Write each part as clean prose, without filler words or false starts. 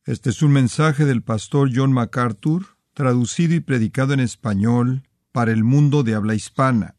Este es un mensaje del pastor John MacArthur, traducido y predicado en español para el mundo de habla hispana.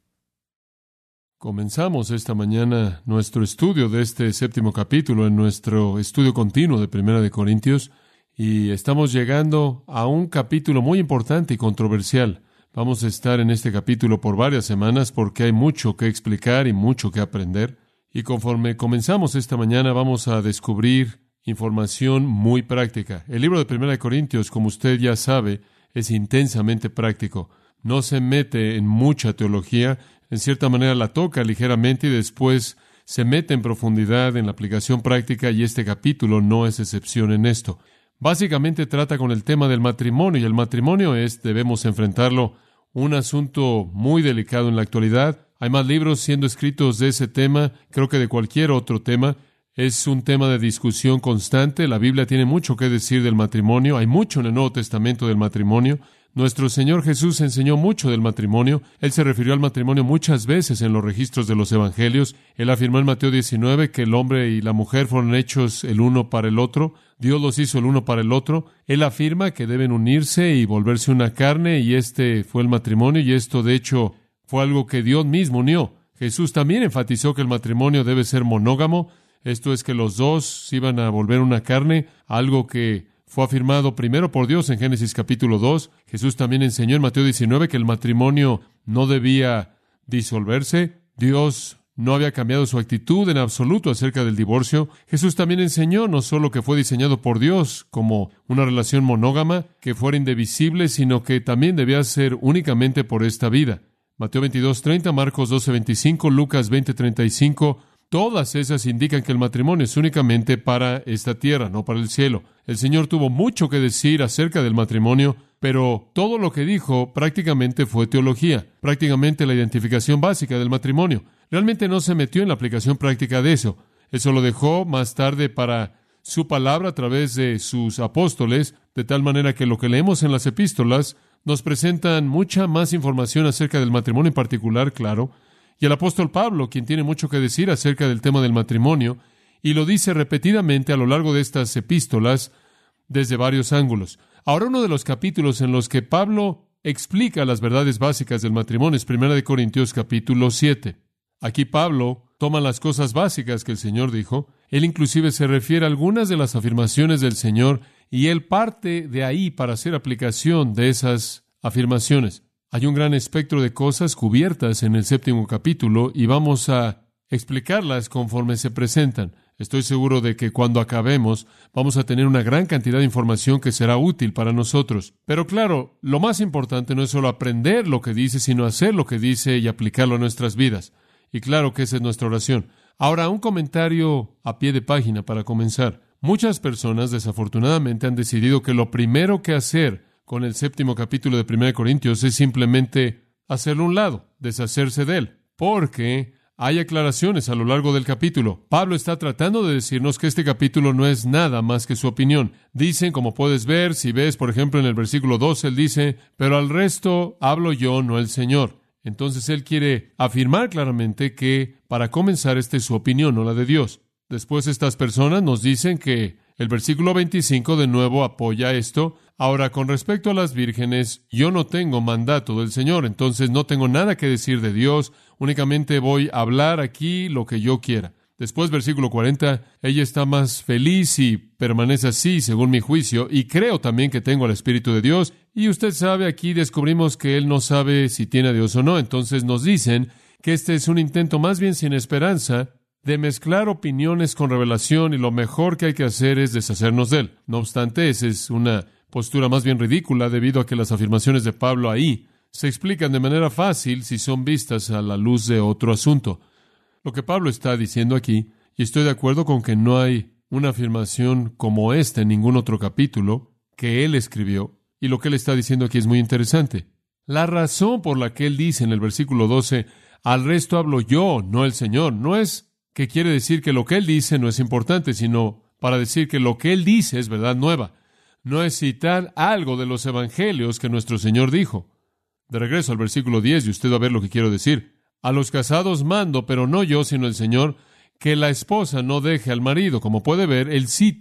Comenzamos esta mañana nuestro estudio de este séptimo capítulo en nuestro estudio continuo de Primera de Corintios y estamos llegando a un capítulo muy importante y controversial. Vamos a estar en este capítulo por varias semanas porque hay mucho que explicar y mucho que aprender. Y conforme comenzamos esta mañana vamos a descubrir información muy práctica. El libro de Primera de Corintios, como usted ya sabe, es intensamente práctico. No se mete en mucha teología, en cierta manera la toca ligeramente y después se mete en profundidad en la aplicación práctica y este capítulo no es excepción en esto. Básicamente trata con el tema del matrimonio y el matrimonio debemos enfrentarlo, un asunto muy delicado en la actualidad. Hay más libros siendo escritos de ese tema, creo que de cualquier otro tema. Es un tema de discusión constante. La Biblia tiene mucho que decir del matrimonio. Hay mucho en el Nuevo Testamento del matrimonio. Nuestro Señor Jesús enseñó mucho del matrimonio. Él se refirió al matrimonio muchas veces en los registros de los evangelios. Él afirmó en Mateo 19 que el hombre y la mujer fueron hechos el uno para el otro. Dios los hizo el uno para el otro. Él afirma que deben unirse y volverse una carne, y este fue el matrimonio, y esto de hecho fue algo que Dios mismo unió. Jesús también enfatizó que el matrimonio debe ser monógamo. Esto es que los dos iban a volver una carne, algo que fue afirmado primero por Dios en Génesis capítulo 2. Jesús también enseñó en Mateo 19 que el matrimonio no debía disolverse. Dios no había cambiado su actitud en absoluto acerca del divorcio. Jesús también enseñó no solo que fue diseñado por Dios como una relación monógama, que fuera indivisible, sino que también debía ser únicamente por esta vida. Mateo 22:30, Marcos 12:25, Lucas 20:35, todas esas indican que el matrimonio es únicamente para esta tierra, no para el cielo. El Señor tuvo mucho que decir acerca del matrimonio, pero todo lo que dijo prácticamente fue teología, prácticamente la identificación básica del matrimonio. Realmente no se metió en la aplicación práctica de eso. Eso lo dejó más tarde para su palabra a través de sus apóstoles, de tal manera que lo que leemos en las epístolas nos presentan mucha más información acerca del matrimonio en particular, claro. Y el apóstol Pablo, quien tiene mucho que decir acerca del tema del matrimonio, y lo dice repetidamente a lo largo de estas epístolas desde varios ángulos. Ahora, uno de los capítulos en los que Pablo explica las verdades básicas del matrimonio es 1 de Corintios capítulo 7. Aquí Pablo toma las cosas básicas que el Señor dijo. Él inclusive se refiere a algunas de las afirmaciones del Señor y él parte de ahí para hacer aplicación de esas afirmaciones. Hay un gran espectro de cosas cubiertas en el séptimo capítulo y vamos a explicarlas conforme se presentan. Estoy seguro de que cuando acabemos vamos a tener una gran cantidad de información que será útil para nosotros. Pero claro, lo más importante no es solo aprender lo que dice, sino hacer lo que dice y aplicarlo a nuestras vidas. Y claro que esa es nuestra oración. Ahora, un comentario a pie de página para comenzar. Muchas personas desafortunadamente han decidido que lo primero que hacer con el séptimo capítulo de 1 Corintios es simplemente hacerlo a un lado, deshacerse de él, porque hay aclaraciones a lo largo del capítulo. Pablo está tratando de decirnos que este capítulo no es nada más que su opinión. Dicen, como puedes ver, si ves, por ejemplo, en el versículo 12, él dice, pero al resto hablo yo, no el Señor. Entonces él quiere afirmar claramente que, para comenzar, esta es su opinión, no la de Dios. Después estas personas nos dicen que el versículo 25 de nuevo apoya esto. Ahora, con respecto a las vírgenes, yo no tengo mandato del Señor, entonces no tengo nada que decir de Dios, únicamente voy a hablar aquí lo que yo quiera. Después, versículo 40, ella está más feliz y permanece así, según mi juicio, y creo también que tengo al Espíritu de Dios, y usted sabe, aquí descubrimos que él no sabe si tiene a Dios o no, entonces nos dicen que este es un intento más bien sin esperanza de mezclar opiniones con revelación, y lo mejor que hay que hacer es deshacernos de él. No obstante, esa es una postura más bien ridícula debido a que las afirmaciones de Pablo ahí se explican de manera fácil si son vistas a la luz de otro asunto. Lo que Pablo está diciendo aquí, y estoy de acuerdo con que no hay una afirmación como esta en ningún otro capítulo que él escribió, y lo que él está diciendo aquí es muy interesante. La razón por la que él dice en el versículo 12, al resto hablo yo, no el Señor, no es que quiere decir que lo que él dice no es importante, sino para decir que lo que él dice es verdad nueva. No es citar algo de los evangelios que nuestro Señor dijo. De regreso al versículo 10, y usted va a ver lo que quiero decir. A los casados mando, pero no yo, sino el Señor, que la esposa no deje al marido. Como puede ver, él cita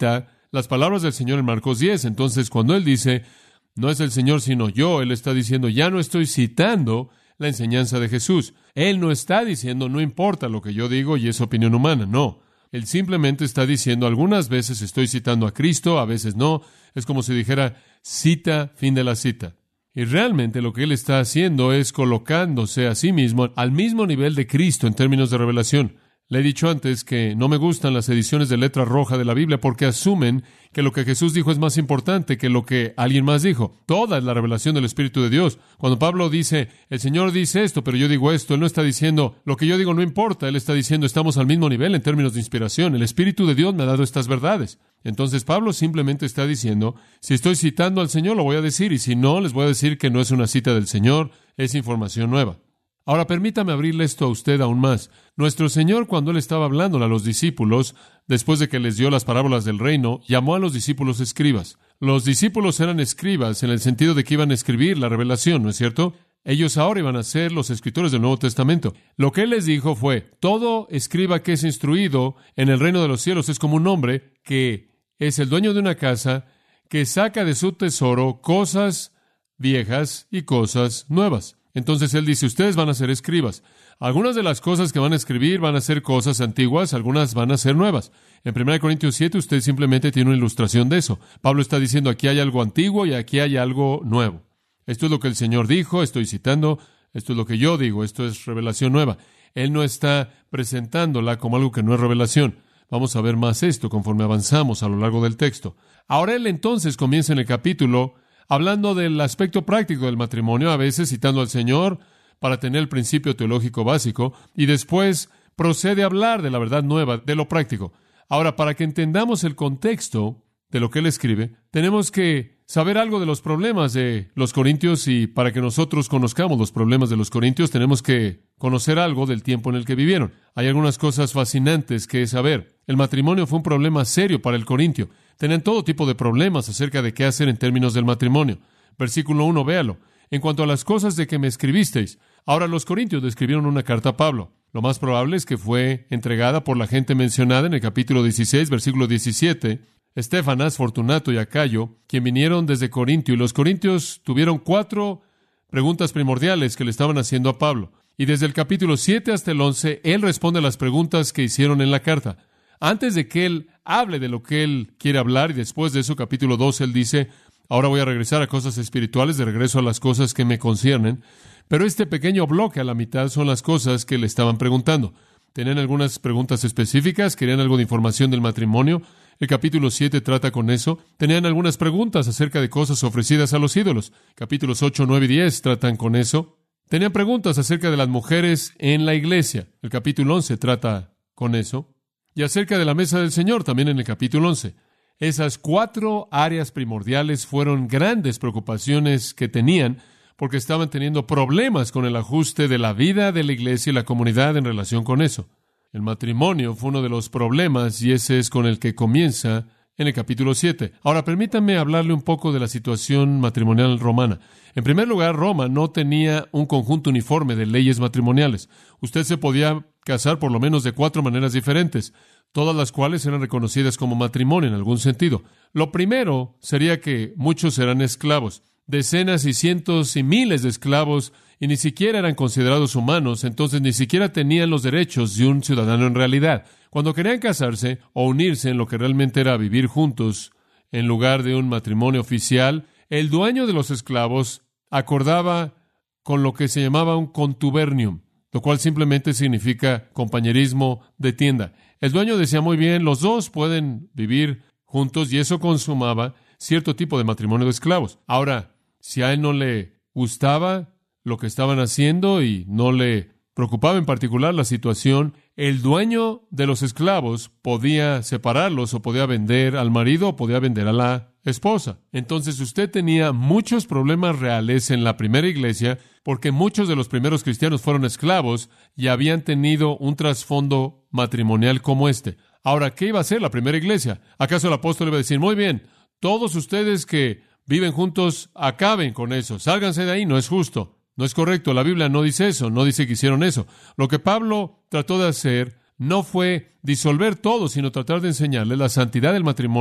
las palabras del Señor en Marcos 10. Entonces, cuando Él dice, no es el Señor sino yo, Él está diciendo, ya no estoy citando la enseñanza de Jesús. Él no está diciendo, no importa lo que yo digo y es opinión humana. No. Él simplemente está diciendo, algunas veces estoy citando a Cristo, a veces no. Es como si dijera, cita, fin de la cita. Y realmente lo que Él está haciendo es colocándose a sí mismo al mismo nivel de Cristo en términos de revelación. Le he dicho antes que no me gustan las ediciones de letra roja de la Biblia porque asumen que lo que Jesús dijo es más importante que lo que alguien más dijo. Toda es la revelación del Espíritu de Dios. Cuando Pablo dice, el Señor dice esto, pero yo digo esto, Él no está diciendo, lo que yo digo no importa. Él está diciendo, estamos al mismo nivel en términos de inspiración. El Espíritu de Dios me ha dado estas verdades. Entonces Pablo simplemente está diciendo, si estoy citando al Señor, lo voy a decir, y si no, les voy a decir que no es una cita del Señor, es información nueva. Ahora, permítame abrirle esto a usted aún más. Nuestro Señor, cuando Él estaba hablando a los discípulos, después de que les dio las parábolas del reino, llamó a los discípulos escribas. Los discípulos eran escribas en el sentido de que iban a escribir la revelación, ¿no es cierto? Ellos ahora iban a ser los escritores del Nuevo Testamento. Lo que Él les dijo fue, todo escriba que es instruido en el reino de los cielos es como un hombre que es el dueño de una casa, que saca de su tesoro cosas viejas y cosas nuevas. Entonces Él dice, ustedes van a ser escribas. Algunas de las cosas que van a escribir van a ser cosas antiguas, algunas van a ser nuevas. En 1 Corintios 7 usted simplemente tiene una ilustración de eso. Pablo está diciendo, aquí hay algo antiguo y aquí hay algo nuevo. Esto es lo que el Señor dijo, estoy citando, esto es lo que yo digo, esto es revelación nueva. Él no está presentándola como algo que no es revelación. Vamos a ver más esto conforme avanzamos a lo largo del texto. Ahora Él entonces comienza en el capítulo hablando del aspecto práctico del matrimonio, a veces citando al Señor para tener el principio teológico básico, y después procede a hablar de la verdad nueva, de lo práctico. Ahora, para que entendamos el contexto de lo que Él escribe, tenemos que saber algo de los problemas de los corintios, y para que nosotros conozcamos los problemas de los corintios, tenemos que conocer algo del tiempo en el que vivieron. Hay algunas cosas fascinantes que saber. El matrimonio fue un problema serio para el corintio. Tenían todo tipo de problemas acerca de qué hacer en términos del matrimonio. Versículo 1, véalo. En cuanto a las cosas de que me escribisteis, ahora los corintios le escribieron una carta a Pablo. Lo más probable es que fue entregada por la gente mencionada en el capítulo 16, versículo 17, Estéfanas, Fortunato y Acayo, quien vinieron desde Corintio, y los corintios tuvieron 4 preguntas primordiales que le estaban haciendo a Pablo. Y desde el capítulo 7 hasta el 11, él responde a las preguntas que hicieron en la carta. Antes de que él hable de lo que él quiere hablar, y después de eso, capítulo 12, él dice, ahora voy a regresar a cosas espirituales, de regreso a las cosas que me conciernen. Pero este pequeño bloque a la mitad son las cosas que le estaban preguntando. Tenían algunas preguntas específicas, querían algo de información del matrimonio. El capítulo 7 trata con eso. Tenían algunas preguntas acerca de cosas ofrecidas a los ídolos. Capítulos 8, 9 y 10 tratan con eso. Tenían preguntas acerca de las mujeres en la iglesia. El capítulo 11 trata con eso. Y acerca de la mesa del Señor, también en el capítulo 11. Esas 4 áreas primordiales fueron grandes preocupaciones que tenían, porque estaban teniendo problemas con el ajuste de la vida de la iglesia y la comunidad en relación con eso. El matrimonio fue uno de los problemas, y ese es con el que comienza en el capítulo 7. Ahora, permítanme hablarle un poco de la situación matrimonial romana. En primer lugar, Roma no tenía un conjunto uniforme de leyes matrimoniales. Usted se podía casar por lo menos de 4 maneras diferentes, todas las cuales eran reconocidas como matrimonio en algún sentido. Lo primero sería que muchos eran esclavos, decenas y cientos y miles de esclavos, y ni siquiera eran considerados humanos, entonces ni siquiera tenían los derechos de un ciudadano en realidad. Cuando querían casarse o unirse en lo que realmente era vivir juntos en lugar de un matrimonio oficial, el dueño de los esclavos acordaba con lo que se llamaba un contubernium, lo cual simplemente significa compañerismo de tienda. El dueño decía, muy bien, los dos pueden vivir juntos, y eso consumaba cierto tipo de matrimonio de esclavos. Ahora, si a él no le gustaba lo que estaban haciendo y no le preocupaba en particular la situación, el dueño de los esclavos podía separarlos, o podía vender al marido, o podía vender a la esposa. Entonces usted tenía muchos problemas reales en la primera iglesia, porque muchos de los primeros cristianos fueron esclavos y habían tenido un trasfondo matrimonial como este. Ahora, ¿qué iba a hacer la primera iglesia? ¿Acaso el apóstol iba a decir, muy bien, todos ustedes que viven juntos, acaben con eso, sálganse de ahí? No es justo. No es correcto, la Biblia no dice eso, no dice que hicieron eso. Lo que Pablo trató de hacer no fue disolver todo, sino tratar de enseñarle la santidad del matrimonio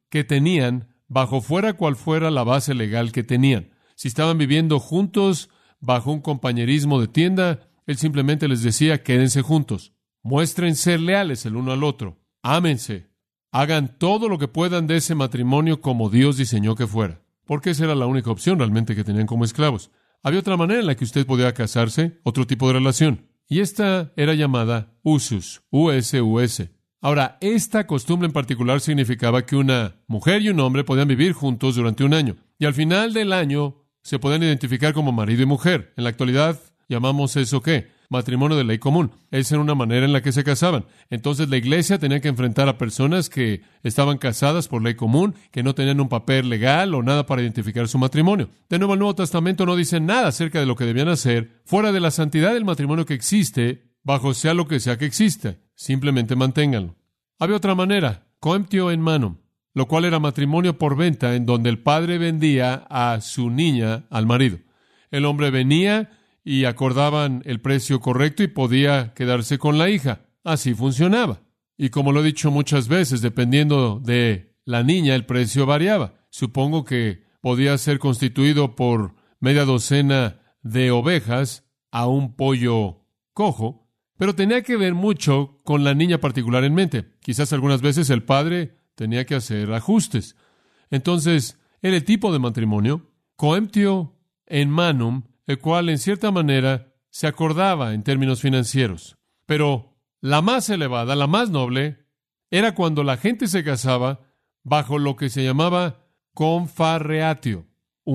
que tenían bajo fuera cual fuera la base legal que tenían. Si estaban viviendo juntos bajo un compañerismo de tienda, él simplemente les decía, quédense juntos, muestren ser leales el uno al otro, ámense, hagan todo lo que puedan de ese matrimonio como Dios diseñó que fuera, porque esa era la única opción realmente que tenían como esclavos. Había otra manera en la que usted podía casarse, otro tipo de relación, y esta era llamada usus, U-S-U-S. Ahora, esta costumbre en particular significaba que una mujer y un hombre podían vivir juntos durante un año, y al final del año se podían identificar como marido y mujer. En la actualidad, llamamos eso ¿qué? Matrimonio de ley común. Esa era una manera en la que se casaban. Entonces la iglesia tenía que enfrentar a personas que estaban casadas por ley común, que no tenían un papel legal o nada para identificar su matrimonio. De nuevo, el Nuevo Testamento no dice nada acerca de lo que debían hacer fuera de la santidad del matrimonio que existe, bajo sea lo que sea que existe. Simplemente manténganlo. Había otra manera, coemptio in manum, lo cual era matrimonio por venta, en donde el padre vendía a su niña al marido. El hombre venía y acordaban el precio correcto y podía quedarse con la hija. Así funcionaba. Y como lo he dicho muchas veces, dependiendo de la niña, el precio variaba. Supongo que podía ser constituido por media docena de ovejas a un pollo cojo, pero tenía que ver mucho con la niña particular en mente. Quizás algunas veces el padre tenía que hacer ajustes. Entonces, era el tipo de matrimonio, coemptio in manum, el cual en cierta manera se acordaba en términos financieros. Pero la más elevada, la más noble, era cuando la gente se casaba bajo lo que se llamaba confarreatio,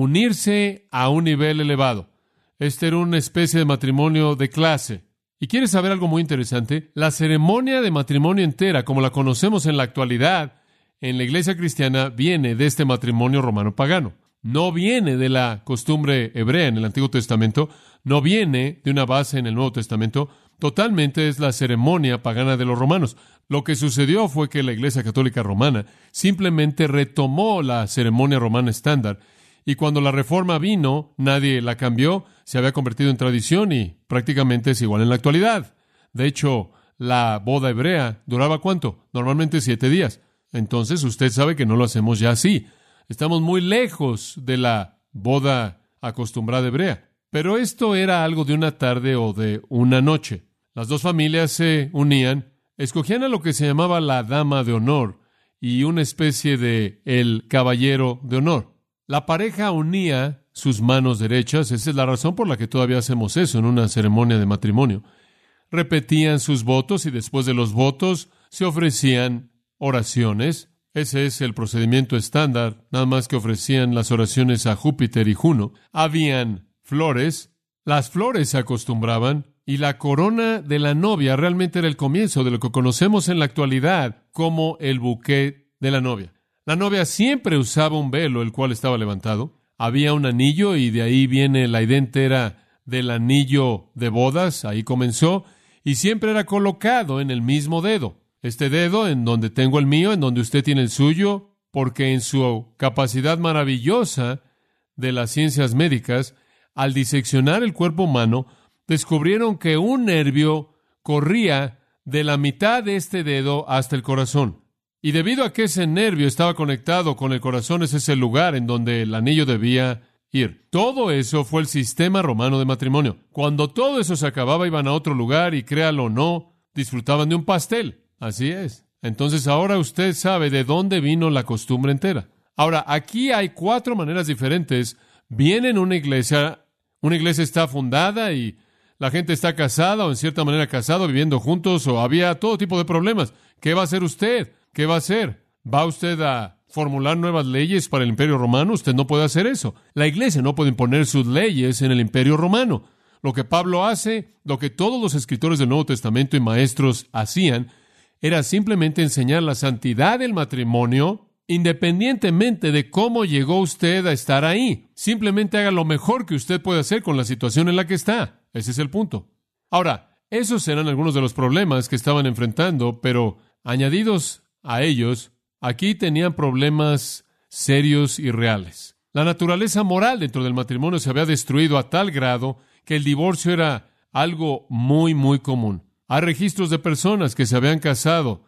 unirse a un nivel elevado. Este era una especie de matrimonio de clase. ¿Y quieres saber algo muy interesante? La ceremonia de matrimonio entera, como la conocemos en la actualidad, en la iglesia cristiana, viene de este matrimonio romano pagano. No viene de la costumbre hebrea en el Antiguo Testamento, no viene de una base en el Nuevo Testamento, totalmente es la ceremonia pagana de los romanos. Lo que sucedió fue que la Iglesia Católica Romana simplemente retomó la ceremonia romana estándar, y cuando la Reforma vino, nadie la cambió, se había convertido en tradición y prácticamente es igual en la actualidad. De hecho, la boda hebrea duraba ¿cuánto? Normalmente 7 días. Entonces, usted sabe que no lo hacemos ya así. Estamos muy lejos de la boda acostumbrada hebrea. Pero esto era algo de una tarde o de una noche. Las dos familias se unían, escogían a lo que se llamaba la dama de honor y una especie de el caballero de honor. La pareja unía sus manos derechas. Esa es la razón por la que todavía hacemos eso en una ceremonia de matrimonio. Repetían sus votos y después de los votos se ofrecían oraciones. Ese es el procedimiento estándar, nada más que ofrecían las oraciones a Júpiter y Juno. Habían flores, las flores se acostumbraban, y la corona de la novia realmente era el comienzo de lo que conocemos en la actualidad como el buqué de la novia. La novia siempre usaba un velo, el cual estaba levantado. Había un anillo, y de ahí viene la idea entera del anillo de bodas, ahí comenzó, y siempre era colocado en el mismo dedo. Este dedo, en donde tengo el mío, en donde usted tiene el suyo, porque en su capacidad maravillosa de las ciencias médicas, al diseccionar el cuerpo humano, descubrieron que un nervio corría de la mitad de este dedo hasta el corazón. Y debido a que ese nervio estaba conectado con el corazón, ese es el lugar en donde el anillo debía ir. Todo eso fue el sistema romano de matrimonio. Cuando todo eso se acababa, iban a otro lugar y, créalo o no, disfrutaban de un pastel. Así es. Entonces ahora usted sabe de dónde vino la costumbre entera. Ahora, aquí hay 4 maneras diferentes. Viene en una iglesia está fundada y la gente está casada o en cierta manera casada, viviendo juntos, o había todo tipo de problemas. ¿Qué va a hacer usted? ¿Qué va a hacer? ¿Va usted a formular nuevas leyes para el Imperio Romano? Usted no puede hacer eso. La iglesia no puede imponer sus leyes en el Imperio Romano. Lo que Pablo hace, lo que todos los escritores del Nuevo Testamento y maestros hacían, era simplemente enseñar la santidad del matrimonio, independientemente de cómo llegó usted a estar ahí. Simplemente haga lo mejor que usted puede hacer con la situación en la que está. Ese es el punto. Ahora, esos eran algunos de los problemas que estaban enfrentando, pero añadidos a ellos, aquí tenían problemas serios y reales. La naturaleza moral dentro del matrimonio se había destruido a tal grado que el divorcio era algo muy, muy común. Hay registros de personas que se habían casado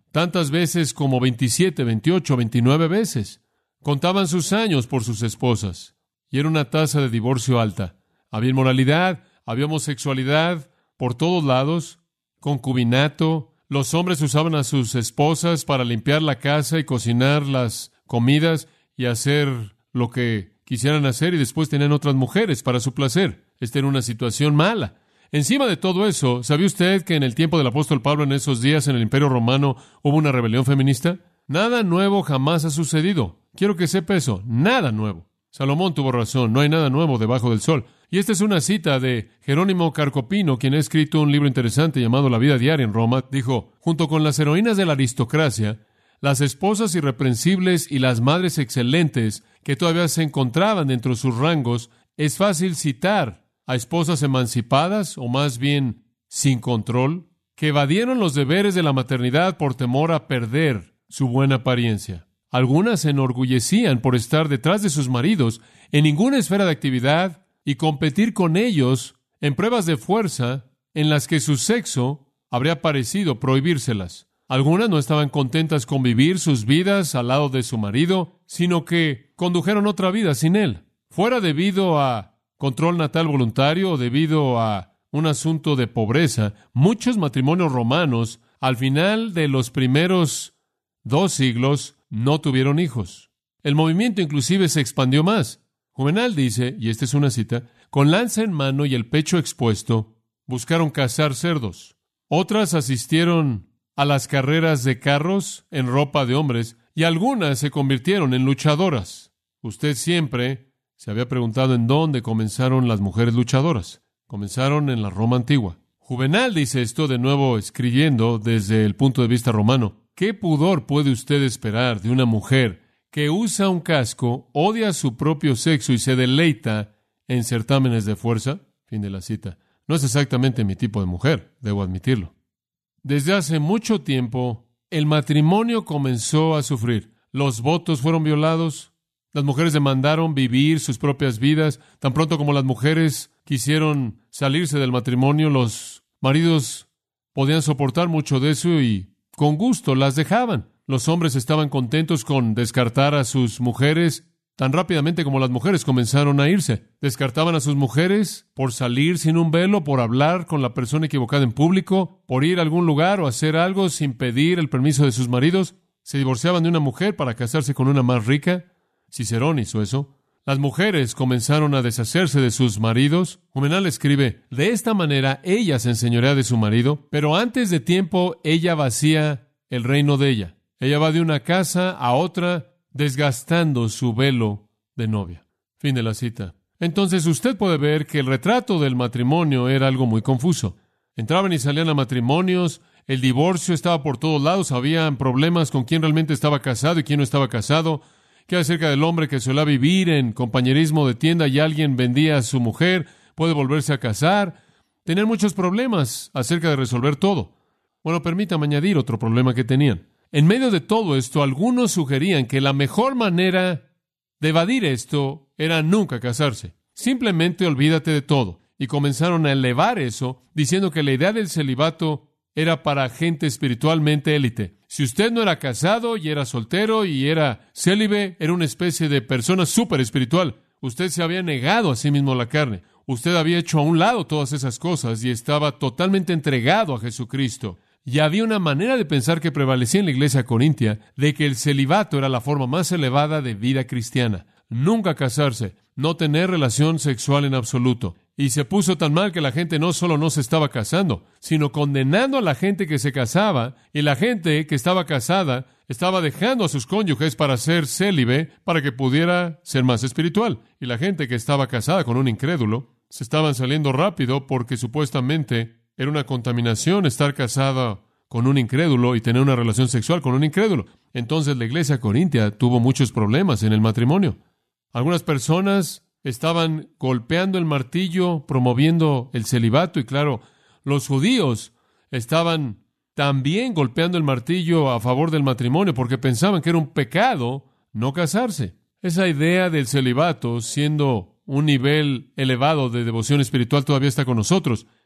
tantas veces como 27, 28, 29 veces. Contaban sus años por sus esposas, y era una tasa de divorcio alta. Había inmoralidad, había homosexualidad por todos lados, concubinato. Los hombres usaban a sus esposas para limpiar la casa y cocinar las comidas y hacer lo que quisieran hacer, y después tenían otras mujeres para su placer. Esta era una situación mala. Encima de todo eso, ¿sabía usted que en el tiempo del apóstol Pablo, en esos días en el Imperio Romano, hubo una rebelión feminista? Nada nuevo jamás ha sucedido. Quiero que sepa eso, nada nuevo. Salomón tuvo razón, no hay nada nuevo debajo del sol. Y esta es una cita de Jerónimo Carcopino, quien ha escrito un libro interesante llamado La vida diaria en Roma. Dijo, junto con las heroínas de la aristocracia, las esposas irreprensibles y las madres excelentes que todavía se encontraban dentro de sus rangos, es fácil citar a esposas emancipadas, o más bien sin control, que evadieron los deberes de la maternidad por temor a perder su buena apariencia. Algunas se enorgullecían por estar detrás de sus maridos en ninguna esfera de actividad y competir con ellos en pruebas de fuerza en las que su sexo habría parecido prohibírselas. Algunas no estaban contentas con vivir sus vidas al lado de su marido, sino que condujeron otra vida sin él. Fuera debido a control natal voluntario o debido a un asunto de pobreza, muchos matrimonios romanos, al final de los primeros 2 siglos, no tuvieron hijos. El movimiento inclusive se expandió más. Juvenal dice, y esta es una cita, con lanza en mano y el pecho expuesto, buscaron cazar cerdos. Otras asistieron a las carreras de carros en ropa de hombres, y algunas se convirtieron en luchadoras. Usted siempre se había preguntado en dónde comenzaron las mujeres luchadoras. Comenzaron en la Roma antigua. Juvenal dice esto, de nuevo escribiendo desde el punto de vista romano. ¿Qué pudor puede usted esperar de una mujer que usa un casco, odia su propio sexo y se deleita en certámenes de fuerza? Fin de la cita. No es exactamente mi tipo de mujer, debo admitirlo. Desde hace mucho tiempo, el matrimonio comenzó a sufrir. Los votos fueron violados. Las mujeres demandaron vivir sus propias vidas. Tan pronto como las mujeres quisieron salirse del matrimonio, los maridos podían soportar mucho de eso y con gusto las dejaban. Los hombres estaban contentos con descartar a sus mujeres tan rápidamente como las mujeres comenzaron a irse. Descartaban a sus mujeres por salir sin un velo, por hablar con la persona equivocada en público, por ir a algún lugar o hacer algo sin pedir el permiso de sus maridos. Se divorciaban de una mujer para casarse con una más rica. Cicerón hizo eso. Las mujeres comenzaron a deshacerse de sus maridos. Juvenal escribe, de esta manera ella se enseñorea de su marido, pero antes de tiempo ella vacía el reino de ella. Ella va de una casa a otra, desgastando su velo de novia. Fin de la cita. Entonces usted puede ver que el retrato del matrimonio era algo muy confuso. Entraban y salían a matrimonios, el divorcio estaba por todos lados, habían problemas con quién realmente estaba casado y quién no estaba casado. ¿Qué acerca del hombre que suele vivir en compañerismo de tienda y alguien vendía a su mujer? ¿Puede volverse a casar? Tenían muchos problemas acerca de resolver todo. Bueno, permítame añadir otro problema que tenían. En medio de todo esto, algunos sugerían que la mejor manera de evadir esto era nunca casarse. Simplemente olvídate de todo. Y comenzaron a elevar eso, diciendo que la idea del celibato era para gente espiritualmente élite. Si usted no era casado y era soltero y era célibe, era una especie de persona súper espiritual. Usted se había negado a sí mismo la carne. Usted había hecho a un lado todas esas cosas y estaba totalmente entregado a Jesucristo. Y había una manera de pensar que prevalecía en la iglesia corintia de que el celibato era la forma más elevada de vida cristiana. Nunca casarse, no tener relación sexual en absoluto. Y se puso tan mal que la gente no solo no se estaba casando, sino condenando a la gente que se casaba, y la gente que estaba casada estaba dejando a sus cónyuges para ser célibe, para que pudiera ser más espiritual. Y la gente que estaba casada con un incrédulo se estaban saliendo rápido porque supuestamente era una contaminación estar casada con un incrédulo y tener una relación sexual con un incrédulo. Entonces la iglesia corintia tuvo muchos problemas en el matrimonio. Algunas personas estaban golpeando el martillo, promoviendo el celibato, y claro, los judíos estaban también golpeando el martillo a favor del matrimonio porque pensaban que era un pecado no casarse. Esa idea del celibato, siendo un nivel elevado de devoción espiritual, todavía está con nosotros.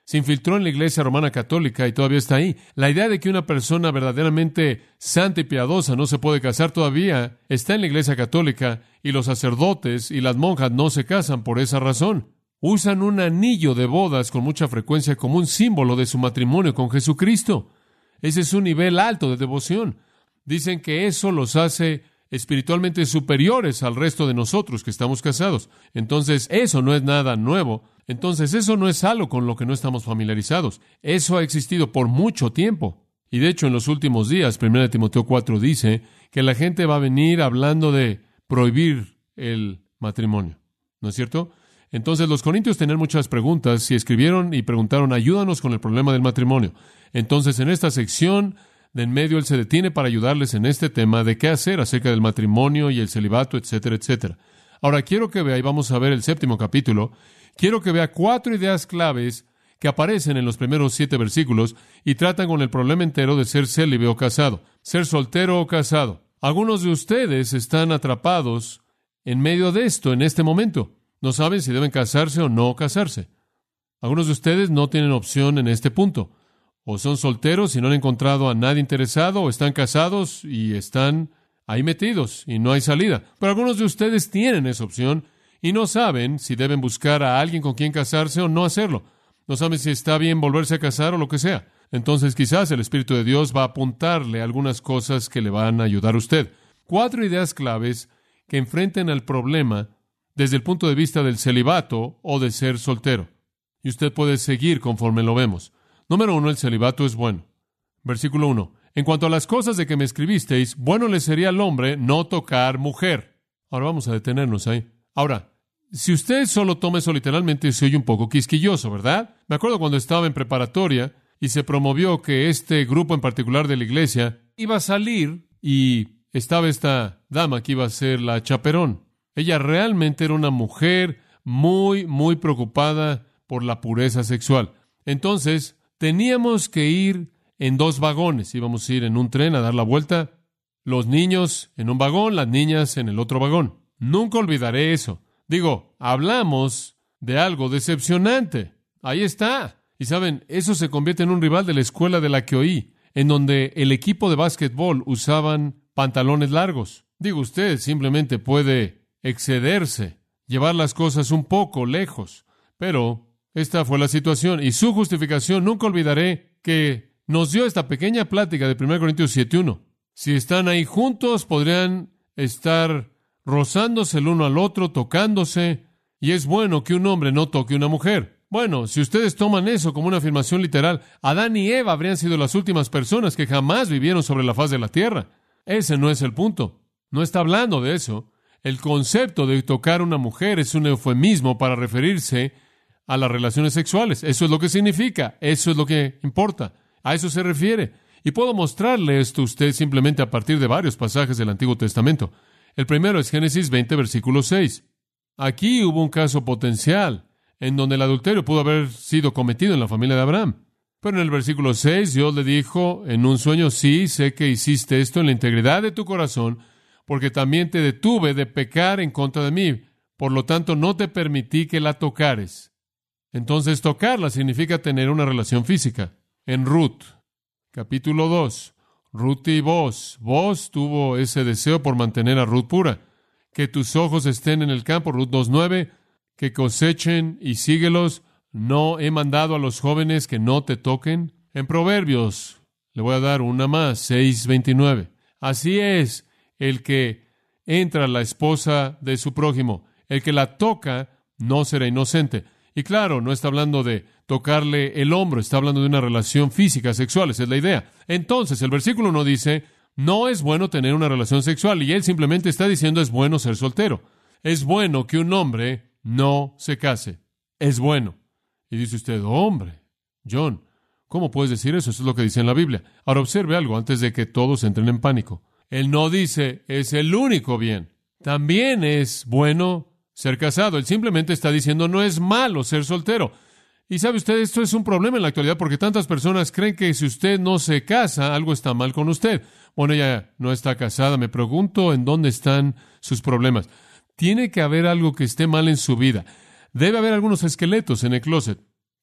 Se infiltró en la Iglesia Romana Católica y todavía está ahí. La idea de que una persona verdaderamente santa y piadosa no se puede casar todavía está en la Iglesia Católica, y los sacerdotes y las monjas no se casan por esa razón. Usan un anillo de bodas con mucha frecuencia como un símbolo de su matrimonio con Jesucristo. Ese es un nivel alto de devoción. Dicen que eso los hace espiritualmente superiores al resto de nosotros que estamos casados. Entonces, eso no es nada nuevo. Entonces, eso no es algo con lo que no estamos familiarizados. Eso ha existido por mucho tiempo. Y de hecho, en los últimos días, 1 Timoteo 4 dice que la gente va a venir hablando de prohibir el matrimonio. ¿No es cierto? Entonces, los corintios tenían muchas preguntas y escribieron y preguntaron, ayúdanos con el problema del matrimonio. Entonces, en esta sección de en medio, él se detiene para ayudarles en este tema de qué hacer acerca del matrimonio y el celibato, etcétera, etcétera. Ahora, quiero que vea, y vamos a ver el 7º capítulo, quiero que vea 4 ideas claves que aparecen en los primeros 7 versículos y tratan con el problema entero de ser célibe o casado, ser soltero o casado. Algunos de ustedes están atrapados en medio de esto en este momento. No saben si deben casarse o no casarse. Algunos de ustedes no tienen opción en este punto. O son solteros y no han encontrado a nadie interesado, o están casados y están ahí metidos y no hay salida. Pero algunos de ustedes tienen esa opción y no saben si deben buscar a alguien con quien casarse o no hacerlo. No saben si está bien volverse a casar o lo que sea. Entonces quizás el Espíritu de Dios va a apuntarle algunas cosas que le van a ayudar a usted. 4 ideas claves que enfrenten al problema desde el punto de vista del celibato o de ser soltero. Y usted puede seguir conforme lo vemos. Número 1, el celibato es bueno. Versículo 1. En cuanto a las cosas de que me escribisteis, bueno le sería al hombre no tocar mujer. Ahora vamos a detenernos ahí. Ahora, si usted solo toma eso literalmente, se oye un poco quisquilloso, ¿verdad? Me acuerdo cuando estaba en preparatoria y se promovió que este grupo en particular de la iglesia iba a salir y estaba esta dama que iba a ser la chaperón. Ella realmente era una mujer muy, muy preocupada por la pureza sexual. Entonces, teníamos que ir en 2 vagones. Íbamos a ir en un tren a dar la vuelta. Los niños en un vagón, las niñas en el otro vagón. Nunca olvidaré eso. Digo, hablamos de algo decepcionante. Ahí está. Y saben, eso se convierte en un rival de la escuela de la que oí, en donde el equipo de básquetbol usaban pantalones largos. Digo, usted simplemente puede excederse, llevar las cosas un poco lejos. Pero esta fue la situación. Y su justificación, nunca olvidaré que nos dio esta pequeña plática de 1 Corintios 7:1. Si están ahí juntos, podrían estar rozándose el uno al otro, tocándose, y es bueno que un hombre no toque a una mujer. Bueno, si ustedes toman eso como una afirmación literal, Adán y Eva habrían sido las últimas personas que jamás vivieron sobre la faz de la tierra. Ese no es el punto. No está hablando de eso. El concepto de tocar a una mujer es un eufemismo para referirse a las relaciones sexuales. Eso es lo que significa. Eso es lo que importa. A eso se refiere. Y puedo mostrarle esto a usted simplemente a partir de varios pasajes del Antiguo Testamento. El primero es Génesis 20, versículo 6. Aquí hubo un caso potencial en donde el adulterio pudo haber sido cometido en la familia de Abraham. Pero en el versículo 6, Dios le dijo en un sueño, sí, sé que hiciste esto en la integridad de tu corazón, porque también te detuve de pecar en contra de mí. Por lo tanto, no te permití que la tocares. Entonces, tocarla significa tener una relación física. En Ruth, capítulo 2, Ruth y Boaz tuvo ese deseo por mantener a Ruth pura. Que tus ojos estén en el campo, Ruth 2:9, que cosechen y síguelos. No he mandado a los jóvenes que no te toquen. En Proverbios, le voy a dar una más, 6:29. Así es el que entra a la esposa de su prójimo. El que la toca no será inocente. Y claro, no está hablando de tocarle el hombro, está hablando de una relación física, sexual, esa es la idea. Entonces, el versículo 1 dice, no es bueno tener una relación sexual, y él simplemente está diciendo es bueno ser soltero. Es bueno que un hombre no se case. Es bueno. Y dice usted, hombre, John, ¿cómo puedes decir eso? Eso es lo que dice en la Biblia. Ahora observe algo antes de que todos entren en pánico. Él no dice, es el único bien. También es bueno ser casado. Él simplemente está diciendo, no es malo ser soltero. Y sabe usted, esto es un problema en la actualidad porque tantas personas creen que si usted no se casa, algo está mal con usted. Bueno, ella no está casada. Me pregunto en dónde están sus problemas. Tiene que haber algo que esté mal en su vida. Debe haber algunos esqueletos en el closet.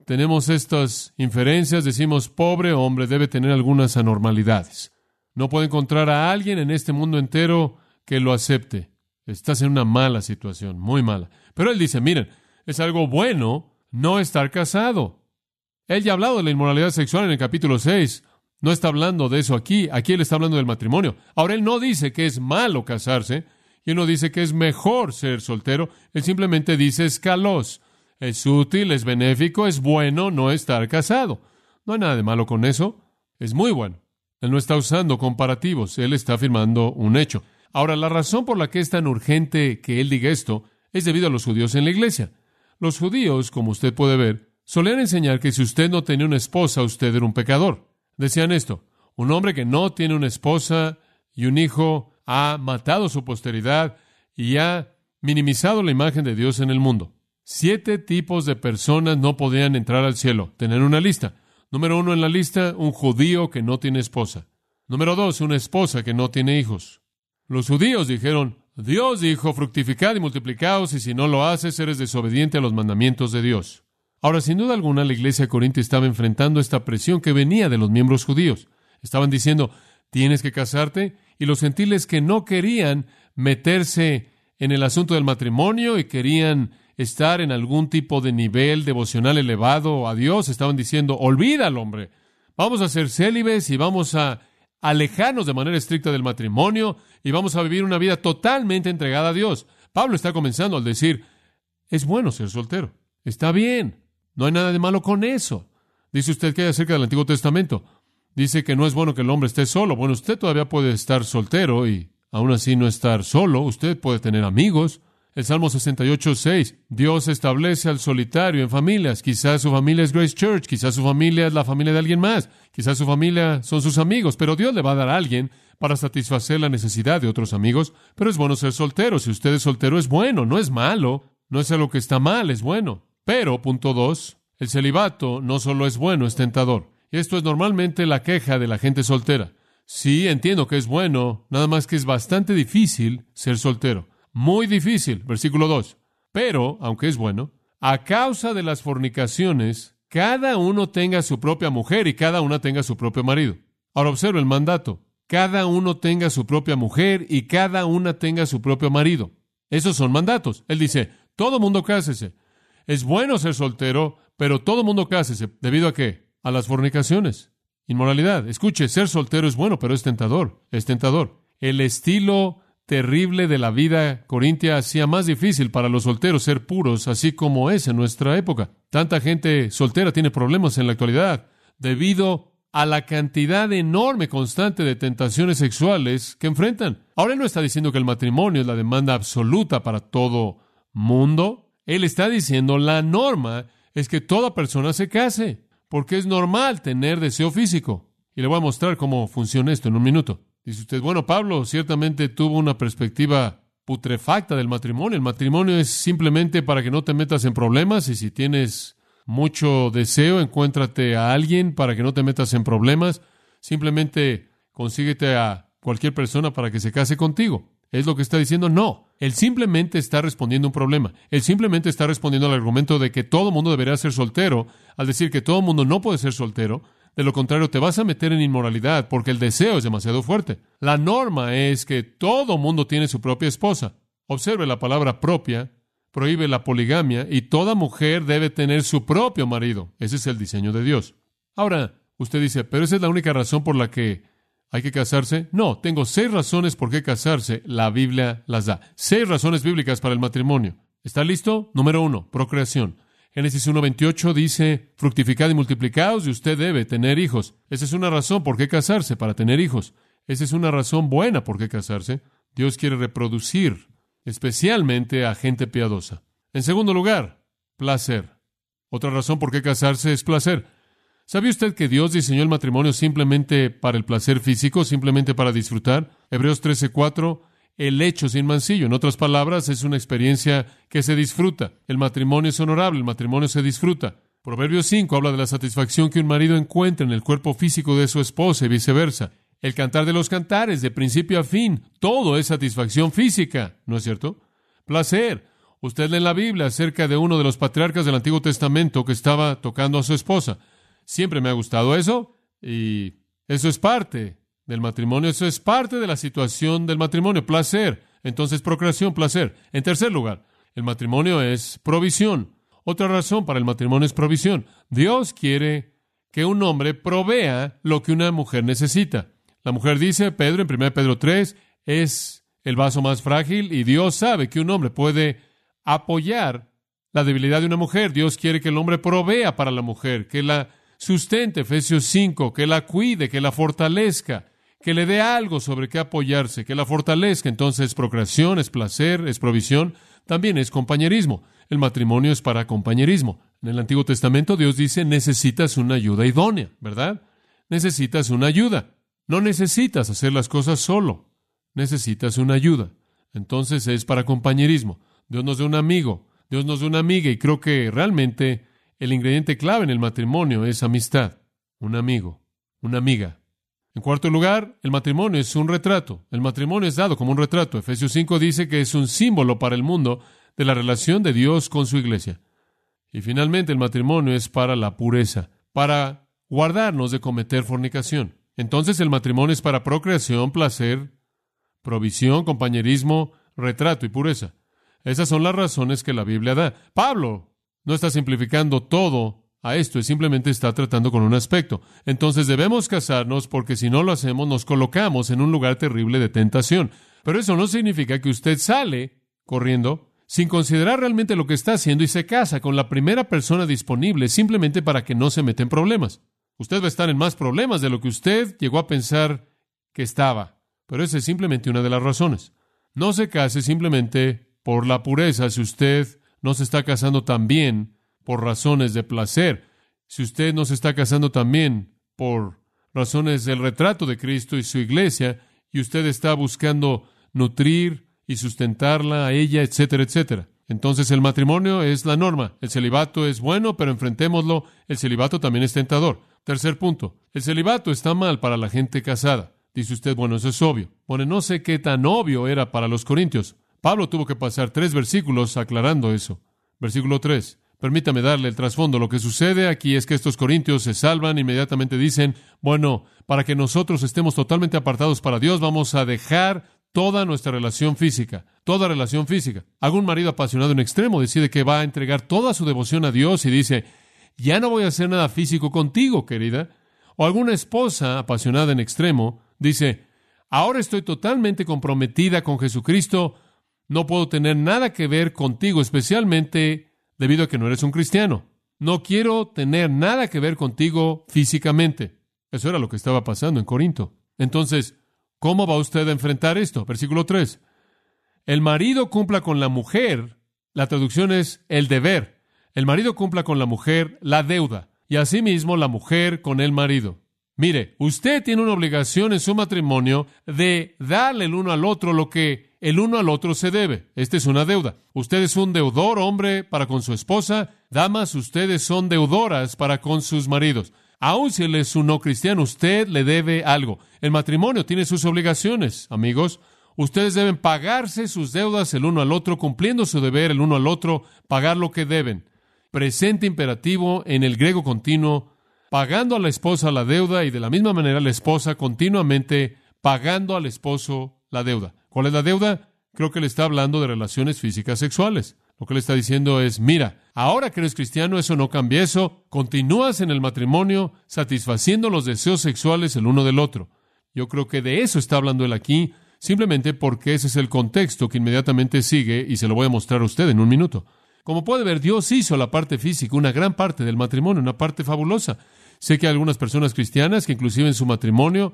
tenemos estas inferencias, decimos, pobre hombre, debe tener algunas anormalidades. No puede encontrar a alguien en este mundo entero que lo acepte. Estás en una mala situación, muy mala. Pero él dice, miren, es algo bueno no estar casado. Él ya ha hablado de la inmoralidad sexual en el capítulo 6. No está hablando de eso aquí. Aquí él está hablando del matrimonio. Ahora, él no dice que es malo casarse. Y él no dice que es mejor ser soltero. Él simplemente dice es kalos. Es útil, es benéfico, es bueno no estar casado. No hay nada de malo con eso. Es muy bueno. Él no está usando comparativos. Él está afirmando un hecho. Ahora, la razón por la que es tan urgente que él diga esto es debido a los judíos en la iglesia. Los judíos, como usted puede ver, solían enseñar que si usted no tenía una esposa, usted era un pecador. Decían esto: un hombre que no tiene una esposa y un hijo ha matado su posteridad y ha minimizado la imagen de Dios en el mundo. 7 tipos de personas no podían entrar al cielo. Tener una lista. Número 1 en la lista, un judío que no tiene esposa. Número 2, una esposa que no tiene hijos. Los judíos dijeron, Dios dijo, fructificad y multiplicaos, y si no lo haces, eres desobediente a los mandamientos de Dios. Ahora, sin duda alguna, la iglesia de Corinto estaba enfrentando esta presión que venía de los miembros judíos. Estaban diciendo, tienes que casarte, y los gentiles que no querían meterse en el asunto del matrimonio y querían estar en algún tipo de nivel devocional elevado a Dios, estaban diciendo, olvídalo, hombre, vamos a ser célibes y vamos a alejarnos de manera estricta del matrimonio y vamos a vivir una vida totalmente entregada a Dios. Pablo está comenzando al decir, es bueno ser soltero, está bien, no hay nada de malo con eso. Dice usted que hay acerca del Antiguo Testamento, dice que no es bueno que el hombre esté solo. Bueno, usted todavía puede estar soltero y aún así no estar solo, usted puede tener amigos. El Salmo 68:6, Dios establece al solitario en familias. Quizás su familia es Grace Church, quizás su familia es la familia de alguien más, quizás su familia son sus amigos, pero Dios le va a dar a alguien para satisfacer la necesidad de otros amigos. Pero es bueno ser soltero. Si usted es soltero, es bueno, no es malo, no es algo que está mal, es bueno. Pero, punto 2, el celibato no solo es bueno, es tentador. Y esto es normalmente la queja de la gente soltera. Sí, entiendo que es bueno, nada más que es bastante difícil ser soltero. Muy difícil, versículo 2. Pero, aunque es bueno, a causa de las fornicaciones, cada uno tenga su propia mujer y cada una tenga su propio marido. Ahora observe el mandato. Cada uno tenga su propia mujer y cada una tenga su propio marido. Esos son mandatos. Él dice, todo mundo cásese. Es bueno ser soltero, pero todo mundo cásese. ¿Debido a qué? A las fornicaciones. Inmoralidad. Escuche, ser soltero es bueno, pero es tentador. Es tentador. El estilo terrible de la vida corintia hacía más difícil para los solteros ser puros, así como es en nuestra época. Tanta gente soltera tiene problemas en la actualidad debido a la cantidad enorme, constante de tentaciones sexuales que enfrentan. Ahora él no está diciendo que el matrimonio es la demanda absoluta para todo mundo. Él está diciendo la norma es que toda persona se case, porque es normal tener deseo físico. Y le voy a mostrar cómo funciona esto en un minuto. Dice usted, bueno, Pablo ciertamente tuvo una perspectiva putrefacta del matrimonio. El matrimonio es simplemente para que no te metas en problemas, y si tienes mucho deseo, encuéntrate a alguien para que no te metas en problemas. Simplemente consíguete a cualquier persona para que se case contigo. ¿Es lo que está diciendo? No. Él simplemente está respondiendo a un problema. Él simplemente está respondiendo al argumento de que todo mundo debería ser soltero, al decir que todo mundo no puede ser soltero. De lo contrario, te vas a meter en inmoralidad porque el deseo es demasiado fuerte. La norma es que todo mundo tiene su propia esposa. Observe la palabra propia, prohíbe la poligamia, y toda mujer debe tener su propio marido. Ese es el diseño de Dios. Ahora, usted dice, ¿pero esa es la única razón por la que hay que casarse? No, tengo 6 razones por qué casarse. La Biblia las da. 6 razones bíblicas para el matrimonio. ¿Está listo? Número 1, procreación. Génesis 1:28 dice, fructificad y multiplicaos, y usted debe tener hijos. Esa es una razón por qué casarse, para tener hijos. Esa es una razón buena por qué casarse. Dios quiere reproducir, especialmente a gente piadosa. En segundo lugar, placer. Otra razón por qué casarse es placer. ¿Sabe usted que Dios diseñó el matrimonio simplemente para el placer físico, simplemente para disfrutar? Hebreos 13:4, el hecho sin mancillo. En otras palabras, es una experiencia que se disfruta. El matrimonio es honorable, el matrimonio se disfruta. Proverbios 5 habla de la satisfacción que un marido encuentra en el cuerpo físico de su esposa y viceversa. El cantar de los cantares, de principio a fin, todo es satisfacción física, ¿no es cierto? Placer. Usted lee en la Biblia acerca de uno de los patriarcas del Antiguo Testamento que estaba tocando a su esposa. Siempre me ha gustado eso, y eso es parte del matrimonio, eso es parte de la situación del matrimonio, placer. Entonces, procreación, placer. En tercer lugar, el matrimonio es provisión. Otra razón para el matrimonio es provisión. Dios quiere que un hombre provea lo que una mujer necesita. La mujer, dice Pedro en 1 Pedro 3, es el vaso más frágil, y Dios sabe que un hombre puede apoyar la debilidad de una mujer. Dios quiere que el hombre provea para la mujer, que la sustente, Efesios 5, que la cuide, que la fortalezca, que le dé algo sobre qué apoyarse, que la fortalezca. Entonces, procreación es placer, es provisión, también es compañerismo. El matrimonio es para compañerismo. En el Antiguo Testamento Dios dice, necesitas una ayuda idónea, ¿verdad? Necesitas una ayuda. No necesitas hacer las cosas solo. Necesitas una ayuda. Entonces es para compañerismo. Dios nos da un amigo, Dios nos da una amiga, y creo que realmente el ingrediente clave en el matrimonio es amistad. Un amigo, una amiga. En cuarto lugar, el matrimonio es un retrato. El matrimonio es dado como un retrato. Efesios 5 dice que es un símbolo para el mundo de la relación de Dios con su iglesia. Y finalmente, el matrimonio es para la pureza, para guardarnos de cometer fornicación. Entonces, el matrimonio es para procreación, placer, provisión, compañerismo, retrato y pureza. Esas son las razones que la Biblia da. Pablo no está simplificando todo a esto, y simplemente está tratando con un aspecto. Entonces debemos casarnos, porque si no lo hacemos nos colocamos en un lugar terrible de tentación. Pero eso no significa que usted sale corriendo sin considerar realmente lo que está haciendo y se casa con la primera persona disponible simplemente para que no se meta en problemas. Usted va a estar en más problemas de lo que usted llegó a pensar que estaba. Pero esa es simplemente una de las razones. No se case simplemente por la pureza si usted no se está casando también por razones de placer. Si usted no se está casando también por razones del retrato de Cristo y su iglesia, y usted está buscando nutrir y sustentarla a ella, etcétera, etcétera. Entonces el matrimonio es la norma. El celibato es bueno, pero enfrentémoslo. El celibato también es tentador. Tercer punto. El celibato está mal para la gente casada. Dice usted, bueno, eso es obvio. Bueno, no sé qué tan obvio era para los corintios. Pablo tuvo que pasar 3 versículos aclarando eso. Versículo 3. Permítame darle el trasfondo. Lo que sucede aquí es que estos corintios se salvan, inmediatamente dicen, bueno, para que nosotros estemos totalmente apartados para Dios, vamos a dejar toda nuestra relación física, toda relación física. Algún marido apasionado en extremo decide que va a entregar toda su devoción a Dios y dice, ya no voy a hacer nada físico contigo, querida. O alguna esposa apasionada en extremo dice, ahora estoy totalmente comprometida con Jesucristo, no puedo tener nada que ver contigo, especialmente debido a que no eres un cristiano. No quiero tener nada que ver contigo físicamente. Eso era lo que estaba pasando en Corinto. Entonces, ¿cómo va usted a enfrentar esto? Versículo 3. El marido cumpla con la mujer. La traducción es el deber. El marido cumpla con la mujer la deuda. Y asimismo la mujer con el marido. Mire, usted tiene una obligación en su matrimonio de darle el uno al otro lo que el uno al otro se debe. Esta es una deuda. Usted es un deudor, hombre, para con su esposa. Damas, ustedes son deudoras para con sus maridos. Aun si él es un no cristiano, usted le debe algo. El matrimonio tiene sus obligaciones, amigos. Ustedes deben pagarse sus deudas el uno al otro, cumpliendo su deber el uno al otro, pagar lo que deben. Presente imperativo en el griego continuo, pagando a la esposa la deuda, y de la misma manera la esposa continuamente pagando al esposo la deuda. ¿Cuál es la deuda? Creo que le está hablando de relaciones físicas sexuales. Lo que le está diciendo es, mira, ahora que eres cristiano, eso no cambia eso. Continúas en el matrimonio satisfaciendo los deseos sexuales el uno del otro. Yo creo que de eso está hablando él aquí, simplemente porque ese es el contexto que inmediatamente sigue, y se lo voy a mostrar a usted en un minuto. Como puede ver, Dios hizo la parte física una gran parte del matrimonio, una parte fabulosa. Sé que hay algunas personas cristianas que inclusive en su matrimonio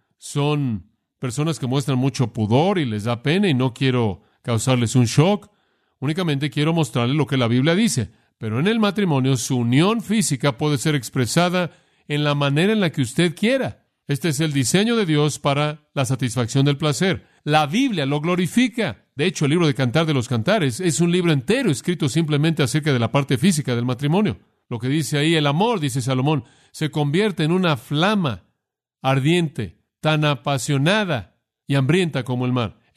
son personas que muestran mucho pudor y les da pena, y no quiero causarles un shock. Únicamente quiero mostrarles lo que la Biblia dice. Pero en el matrimonio su unión física puede ser expresada en la manera en la que usted quiera. Este es el diseño de Dios para la satisfacción del placer. La Biblia lo glorifica. De hecho, el libro de Cantar de los Cantares es un libro entero escrito simplemente acerca de la parte física del matrimonio. Lo que dice ahí, el amor, dice Salomón, se convierte en una flama ardiente, tan apasionada y hambrienta como el mar.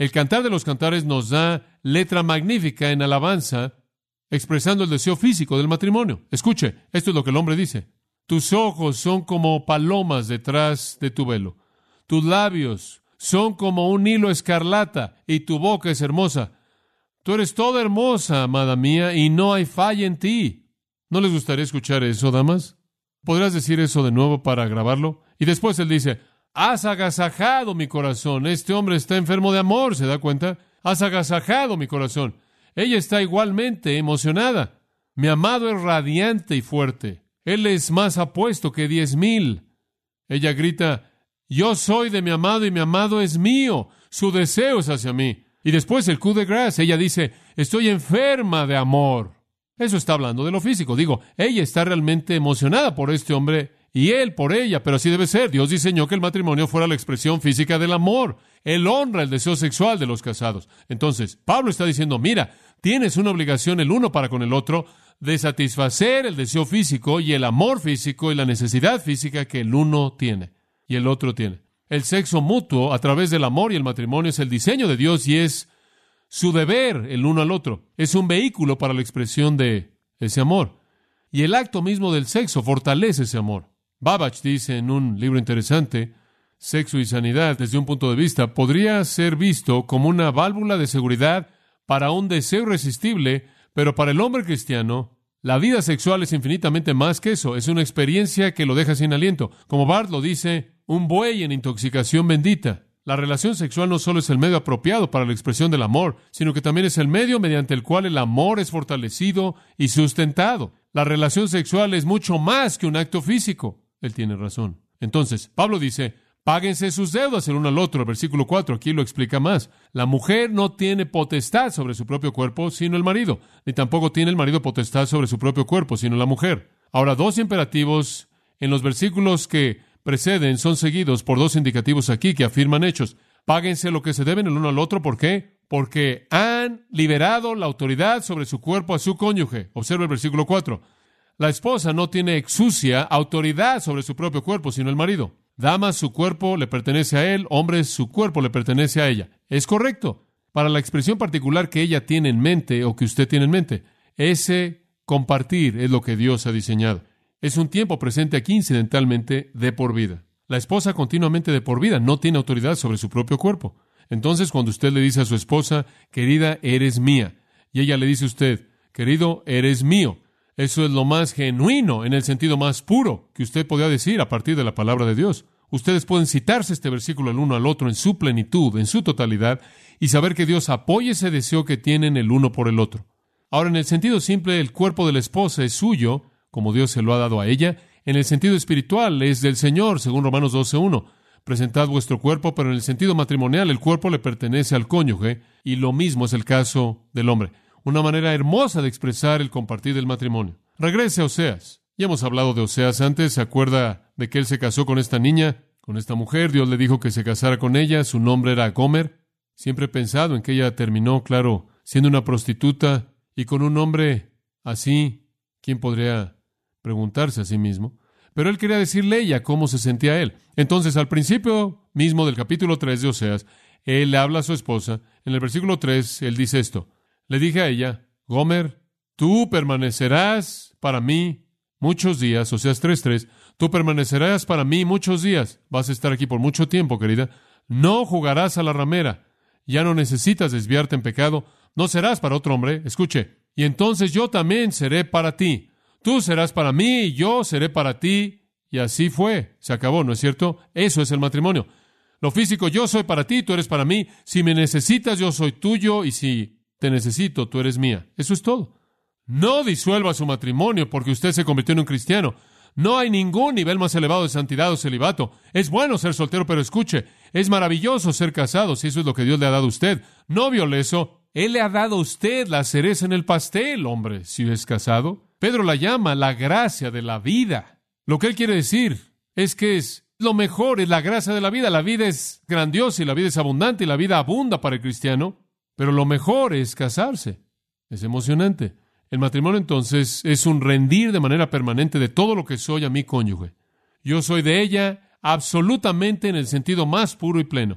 El Cantar de los Cantares nos da letra magnífica en alabanza, expresando el deseo físico del matrimonio. Escuche, esto es lo que el hombre dice. Tus ojos son como palomas detrás de tu velo. Tus labios son como un hilo escarlata y tu boca es hermosa. Tú eres toda hermosa, amada mía, y no hay falla en ti. ¿No les gustaría escuchar eso, damas? ¿Podrás decir eso de nuevo para grabarlo? Y después él dice, has agasajado mi corazón. Este hombre está enfermo de amor, ¿se da cuenta? Has agasajado mi corazón. Ella está igualmente emocionada. Mi amado es radiante y fuerte. Él es más apuesto que 10,000. Ella grita, yo soy de mi amado y mi amado es mío. Su deseo es hacia mí. Y después el coup de grâce, ella dice, estoy enferma de amor. Eso está hablando de lo físico. Digo, ella está realmente emocionada por este hombre y él por ella, pero así debe ser. Dios diseñó que el matrimonio fuera la expresión física del amor. Él honra el deseo sexual de los casados. Entonces, Pablo está diciendo, mira, tienes una obligación el uno para con el otro de satisfacer el deseo físico y el amor físico y la necesidad física que el uno tiene y el otro tiene. El sexo mutuo a través del amor y el matrimonio es el diseño de Dios y es su deber el uno al otro. Es un vehículo para la expresión de ese amor. Y el acto mismo del sexo fortalece ese amor. Babbage dice en un libro interesante, Sexo y Sanidad, desde un punto de vista, podría ser visto como una válvula de seguridad para un deseo irresistible, pero para el hombre cristiano, la vida sexual es infinitamente más que eso. Es una experiencia que lo deja sin aliento. Como Barth lo dice, un buey en intoxicación bendita. La relación sexual no solo es el medio apropiado para la expresión del amor, sino que también es el medio mediante el cual el amor es fortalecido y sustentado. La relación sexual es mucho más que un acto físico. Él tiene razón. Entonces, Pablo dice, páguense sus deudas el uno al otro. El versículo 4 aquí lo explica más. La mujer no tiene potestad sobre su propio cuerpo, sino el marido. Ni tampoco tiene el marido potestad sobre su propio cuerpo, sino la mujer. Ahora, dos imperativos en los versículos que preceden son seguidos por dos indicativos aquí que afirman hechos. Páguense lo que se deben el uno al otro. ¿Por qué? Porque han liberado la autoridad sobre su cuerpo a su cónyuge. Observa el versículo 4. La esposa no tiene exucia, autoridad sobre su propio cuerpo, sino el marido. Damas, su cuerpo le pertenece a él. Hombres, su cuerpo le pertenece a ella. Es correcto. Para la expresión particular que ella tiene en mente o que usted tiene en mente, ese compartir es lo que Dios ha diseñado. Es un tiempo presente aquí incidentalmente de por vida. La esposa continuamente de por vida no tiene autoridad sobre su propio cuerpo. Entonces, cuando usted le dice a su esposa, querida, eres mía, y ella le dice a usted, querido, eres mío, eso es lo más genuino, en el sentido más puro que usted podría decir a partir de la palabra de Dios. Ustedes pueden citarse este versículo el uno al otro en su plenitud, en su totalidad, y saber que Dios apoya ese deseo que tienen el uno por el otro. Ahora, en el sentido simple, el cuerpo de la esposa es suyo, como Dios se lo ha dado a ella. En el sentido espiritual, es del Señor, según Romanos 12:1. Presentad vuestro cuerpo, pero en el sentido matrimonial, el cuerpo le pertenece al cónyuge, y lo mismo es el caso del hombre. Una manera hermosa de expresar el compartir del matrimonio. Regrese a Oseas. Ya hemos hablado de Oseas antes. ¿Se acuerda de que él se casó con esta niña, con esta mujer? Dios le dijo que se casara con ella. Su nombre era Gomer. Siempre he pensado en que ella terminó, claro, siendo una prostituta, y con un hombre así, ¿quién podría preguntarse a sí mismo? Pero él quería decirle a ella cómo se sentía él. Entonces, al principio mismo del capítulo 3 de Oseas, él le habla a su esposa. En el versículo 3, él dice esto. Le dije a ella, Gomer, tú permanecerás para mí muchos días. Oseas 3:3, tú permanecerás para mí muchos días. Vas a estar aquí por mucho tiempo, querida. No jugarás a la ramera. Ya no necesitas desviarte en pecado. No serás para otro hombre. Escuche. Y entonces yo también seré para ti. Tú serás para mí y yo seré para ti. Y así fue. Se acabó, ¿no es cierto? Eso es el matrimonio. Lo físico, yo soy para ti, tú eres para mí. Si me necesitas, yo soy tuyo. Y si te necesito, tú eres mía. Eso es todo. No disuelva su matrimonio porque usted se convirtió en un cristiano. No hay ningún nivel más elevado de santidad o celibato. Es bueno ser soltero, pero escuche, es maravilloso ser casado si eso es lo que Dios le ha dado a usted. No viole eso. Él le ha dado a usted la cereza en el pastel, hombre, si es casado. Pedro la llama la gracia de la vida. Lo que él quiere decir es que es lo mejor, es la gracia de la vida. La vida es grandiosa y la vida es abundante y la vida abunda para el cristiano. Pero lo mejor es casarse. Es emocionante. El matrimonio, entonces, es un rendir de manera permanente de todo lo que soy a mi cónyuge. Yo soy de ella absolutamente en el sentido más puro y pleno.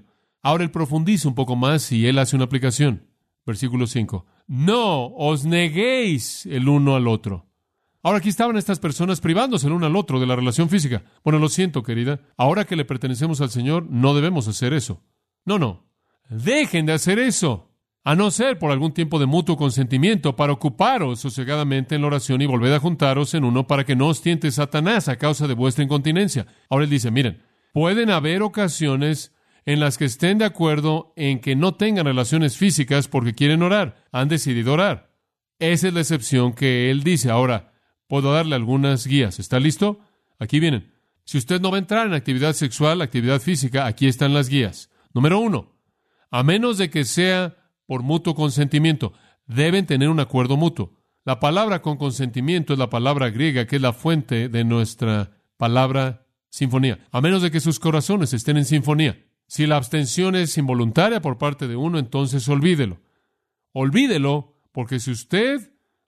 Ahora él profundiza un poco más y él hace una aplicación. Versículo 5. No os neguéis el uno al otro. Ahora aquí estaban estas personas privándose el uno al otro de la relación física. Bueno, lo siento, querida. Ahora que le pertenecemos al Señor, no debemos hacer eso. No. Dejen de hacer eso. A no ser por algún tiempo de mutuo consentimiento para ocuparos sosegadamente en la oración y volver a juntaros en uno para que no os tiente Satanás a causa de vuestra incontinencia. Ahora él dice, miren, pueden haber ocasiones en las que estén de acuerdo en que no tengan relaciones físicas porque quieren orar, han decidido orar. Esa es la excepción que él dice. Ahora, puedo darle algunas guías. ¿Está listo? Aquí vienen. Si usted no va a entrar en actividad sexual, actividad física, aquí están las guías. Número 1. A menos de que sea por mutuo consentimiento, deben tener un acuerdo mutuo. La palabra con consentimiento es la palabra griega que es la fuente de nuestra palabra sinfonía. A menos de que sus corazones estén en sinfonía. Si la abstención es involuntaria por parte de uno, entonces olvídelo. Olvídelo, porque si usted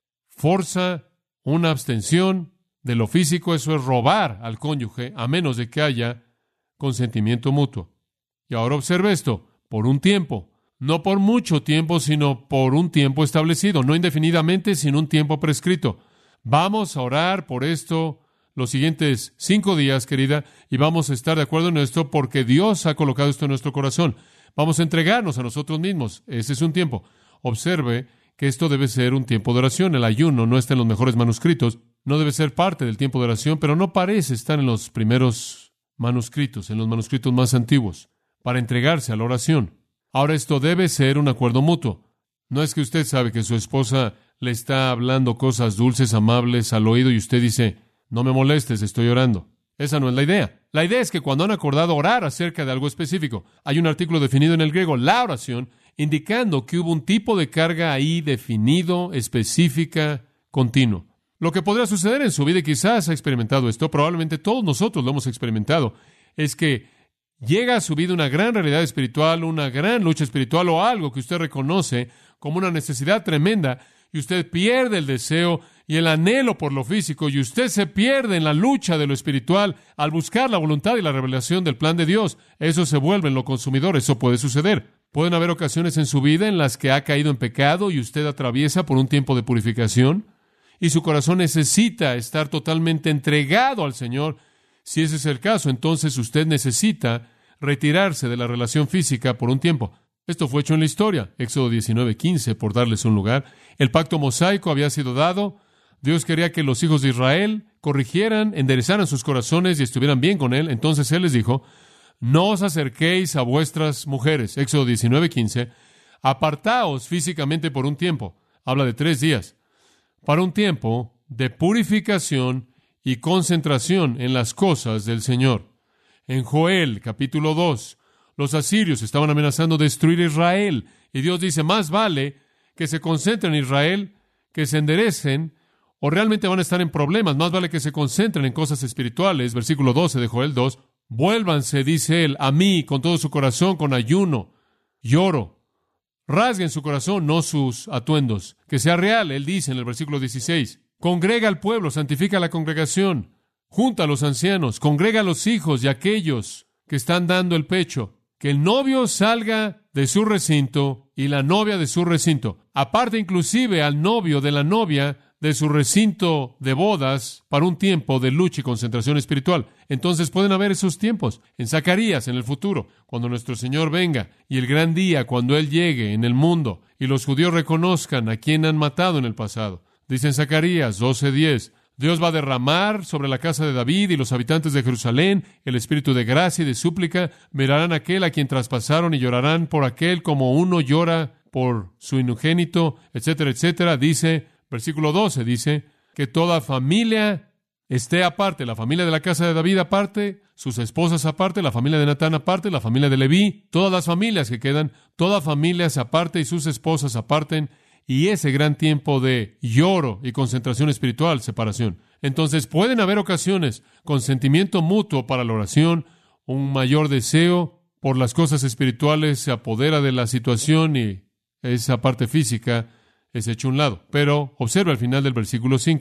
forza una abstención de lo físico, eso es robar al cónyuge, a menos de que haya consentimiento mutuo. Y ahora observe esto, por un tiempo. No por mucho tiempo, sino por un tiempo establecido, no indefinidamente, sino un tiempo prescrito. Vamos a orar por esto los siguientes 5 días, querida, y vamos a estar de acuerdo en esto porque Dios ha colocado esto en nuestro corazón. Vamos a entregarnos a nosotros mismos. Ese es un tiempo. Observe que esto debe ser un tiempo de oración. El ayuno no está en los mejores manuscritos, no debe ser parte del tiempo de oración, pero no parece estar en los primeros manuscritos, en los manuscritos más antiguos, para entregarse a la oración. Ahora, esto debe ser un acuerdo mutuo. No es que usted sabe que su esposa le está hablando cosas dulces, amables al oído y usted dice, no me molestes, estoy orando. Esa no es la idea. La idea es que cuando han acordado orar acerca de algo específico, hay un artículo definido en el griego, la oración, indicando que hubo un tipo de carga ahí definido, específica, continuo. Lo que podría suceder en su vida, y quizás ha experimentado esto, probablemente todos nosotros lo hemos experimentado, es que llega a su vida una gran realidad espiritual, una gran lucha espiritual o algo que usted reconoce como una necesidad tremenda y usted pierde el deseo y el anhelo por lo físico y usted se pierde en la lucha de lo espiritual al buscar la voluntad y la revelación del plan de Dios. Eso se vuelve en lo consumidor. Eso puede suceder. Pueden haber ocasiones en su vida en las que ha caído en pecado y usted atraviesa por un tiempo de purificación y su corazón necesita estar totalmente entregado al Señor. Si ese es el caso, entonces usted necesita retirarse de la relación física por un tiempo. Esto fue hecho en la historia. Éxodo 19:15, por darles un lugar. El pacto mosaico había sido dado. Dios quería que los hijos de Israel corrigieran, enderezaran sus corazones y estuvieran bien con Él. Entonces Él les dijo, no os acerquéis a vuestras mujeres. Éxodo 19:15. Apartaos físicamente por un tiempo. Habla de 3 días. Para un tiempo de purificación y concentración en las cosas del Señor. En Joel, capítulo 2, los asirios estaban amenazando destruir Israel. Y Dios dice, más vale que se concentren en Israel, que se enderecen, o realmente van a estar en problemas. Más vale que se concentren en cosas espirituales. Versículo 12 de Joel 2. Vuélvanse, dice él, a mí con todo su corazón, con ayuno, lloro. Rasguen su corazón, no sus atuendos. Que sea real, él dice en el versículo 16. Congrega al pueblo, santifica la congregación. Junta a los ancianos, congrega a los hijos y a aquellos que están dando el pecho. Que el novio salga de su recinto y la novia de su recinto. Aparte inclusive al novio de la novia de su recinto de bodas para un tiempo de lucha y concentración espiritual. Entonces pueden haber esos tiempos. En Zacarías, en el futuro, cuando nuestro Señor venga, y el gran día cuando Él llegue en el mundo, y los judíos reconozcan a quien han matado en el pasado. Dice en Zacarías 12:10, Dios va a derramar sobre la casa de David y los habitantes de Jerusalén el espíritu de gracia y de súplica. Mirarán a aquel a quien traspasaron y llorarán por aquel como uno llora por su unigénito, etcétera, etcétera. Dice, versículo 12, dice que toda familia esté aparte, la familia de la casa de David aparte, sus esposas aparte, la familia de Natán aparte, la familia de Leví, todas las familias que quedan, toda familia se aparte y sus esposas aparten. Y ese gran tiempo de lloro y concentración espiritual, separación. Entonces pueden haber ocasiones con sentimiento mutuo para la oración, un mayor deseo por las cosas espirituales se apodera de la situación y esa parte física es hecha a un lado. Pero observa al final del versículo 5.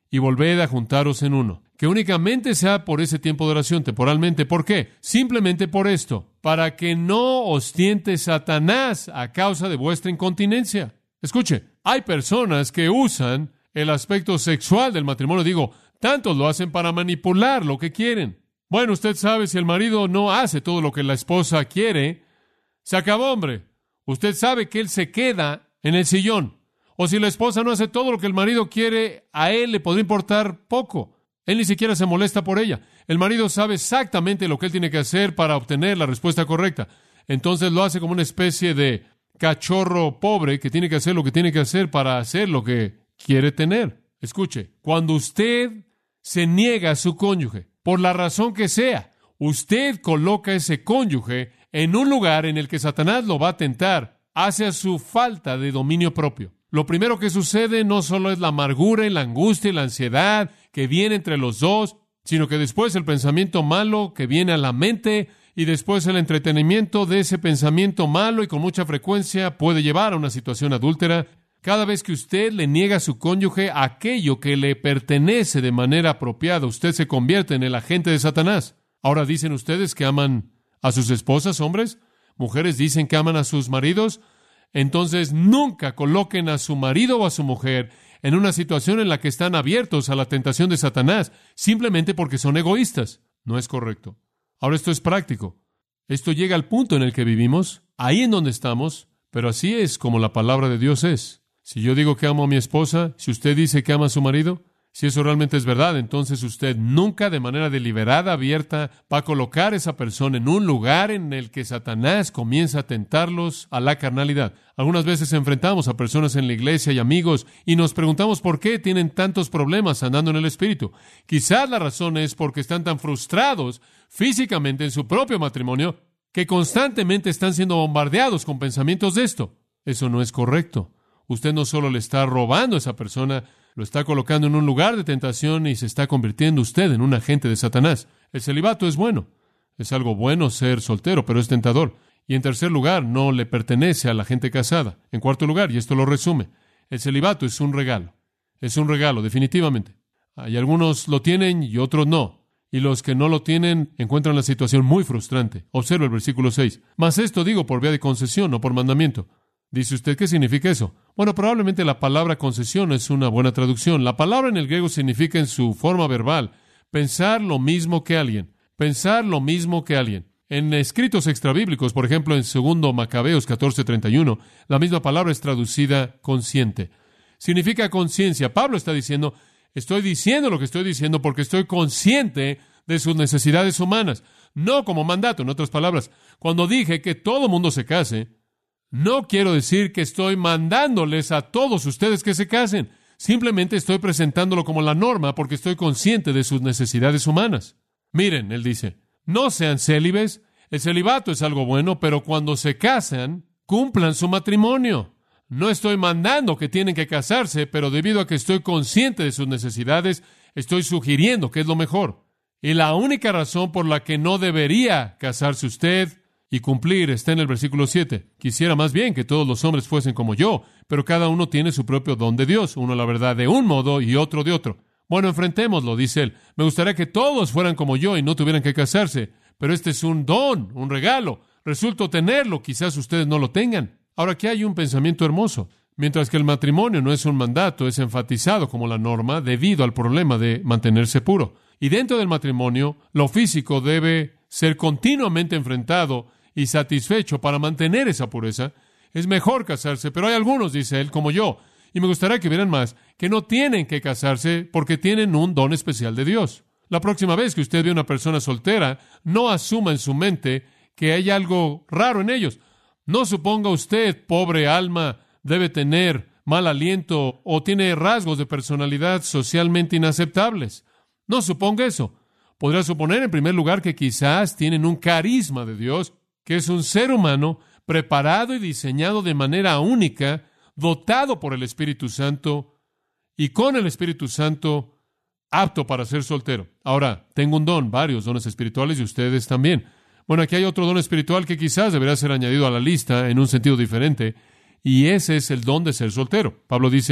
y volved a juntaros en uno. Que únicamente sea por ese tiempo de oración, temporalmente. ¿Por qué? Simplemente por esto, para que no os tiente Satanás a causa de vuestra incontinencia. Escuche, hay personas que usan el aspecto sexual del matrimonio. Digo, tantos lo hacen para manipular lo que quieren. Bueno, usted sabe, si el marido no hace todo lo que la esposa quiere, se acabó, hombre. Usted sabe que él se queda en el sillón. O si la esposa no hace todo lo que el marido quiere, a él le podría importar poco. Él ni siquiera se molesta por ella. El marido sabe exactamente lo que él tiene que hacer para obtener la respuesta correcta. Entonces lo hace como una especie de cachorro pobre que tiene que hacer lo que tiene que hacer para hacer lo que quiere tener. Escuche, cuando usted se niega a su cónyuge, por la razón que sea, usted coloca a ese cónyuge en un lugar en el que Satanás lo va a tentar hacia su falta de dominio propio. Lo primero que sucede no solo es la amargura y la angustia y la ansiedad que viene entre los dos, sino que después el pensamiento malo que viene a la mente y después el entretenimiento de ese pensamiento malo y con mucha frecuencia puede llevar a una situación adúltera. Cada vez que usted le niega a su cónyuge aquello que le pertenece de manera apropiada, usted se convierte en el agente de Satanás. Ahora, ¿dicen ustedes que aman a sus esposas, hombres? ¿Mujeres dicen que aman a sus maridos? Entonces, nunca coloquen a su marido o a su mujer en una situación en la que están abiertos a la tentación de Satanás, simplemente porque son egoístas. No es correcto. Ahora, esto es práctico. Esto llega al punto en el que vivimos, ahí en donde estamos, pero así es como la palabra de Dios es. Si yo digo que amo a mi esposa, si usted dice que ama a su marido, si eso realmente es verdad, entonces usted nunca de manera deliberada, abierta, va a colocar a esa persona en un lugar en el que Satanás comienza a tentarlos a la carnalidad. Algunas veces enfrentamos a personas en la iglesia y amigos y nos preguntamos por qué tienen tantos problemas andando en el Espíritu. Quizás la razón es porque están tan frustrados físicamente en su propio matrimonio que constantemente están siendo bombardeados con pensamientos de esto. Eso no es correcto. Usted no solo le está robando a esa persona, lo está colocando en un lugar de tentación y se está convirtiendo usted en un agente de Satanás. El celibato es bueno. Es algo bueno ser soltero, pero es tentador. Y en tercer lugar, no le pertenece a la gente casada. En cuarto lugar, y esto lo resume, el celibato es un regalo. Es un regalo, definitivamente. Hay algunos lo tienen y otros no. Y los que no lo tienen encuentran la situación muy frustrante. Observa el versículo 6. Mas esto digo por vía de concesión, no por mandamiento. Dice usted, ¿qué significa eso? Bueno, probablemente la palabra concesión es una buena traducción. La palabra en el griego significa en su forma verbal pensar lo mismo que alguien. Pensar lo mismo que alguien. En escritos extrabíblicos, por ejemplo, en 2 Macabeos 14:31, la misma palabra es traducida consciente. Significa conciencia. Pablo está diciendo, estoy diciendo lo que estoy diciendo porque estoy consciente de sus necesidades humanas. No como mandato, en otras palabras. Cuando dije que todo mundo se case, no quiero decir que estoy mandándoles a todos ustedes que se casen. Simplemente estoy presentándolo como la norma porque estoy consciente de sus necesidades humanas. Miren, él dice, no sean célibes. El celibato es algo bueno, pero cuando se casan, cumplan su matrimonio. No estoy mandando que tienen que casarse, pero debido a que estoy consciente de sus necesidades, estoy sugiriendo que es lo mejor. Y la única razón por la que no debería casarse usted y cumplir está en el versículo 7. Quisiera más bien que todos los hombres fuesen como yo, pero cada uno tiene su propio don de Dios, uno la verdad de un modo y otro de otro. Bueno, enfrentémoslo, dice él. Me gustaría que todos fueran como yo y no tuvieran que casarse, pero este es un don, un regalo. Resulto tenerlo, quizás ustedes no lo tengan. Ahora, aquí hay un pensamiento hermoso. Mientras que el matrimonio no es un mandato, es enfatizado como la norma debido al problema de mantenerse puro. Y dentro del matrimonio, lo físico debe ser continuamente enfrentado y satisfecho para mantener esa pureza. Es mejor casarse, pero hay algunos, dice él, como yo, y me gustaría que vieran más, que no tienen que casarse porque tienen un don especial de Dios. La próxima vez que usted ve a una persona soltera, no asuma en su mente que hay algo raro en ellos. No suponga usted, pobre alma, debe tener mal aliento o tiene rasgos de personalidad socialmente inaceptables. No suponga eso. Podrá suponer, en primer lugar, que quizás tienen un carisma de Dios, que es un ser humano preparado y diseñado de manera única, dotado por el Espíritu Santo y con el Espíritu Santo apto para ser soltero. Ahora, tengo un don, varios dones espirituales y ustedes también. Bueno, aquí hay otro don espiritual que quizás deberá ser añadido a la lista en un sentido diferente, y ese es el don de ser soltero. Pablo dice,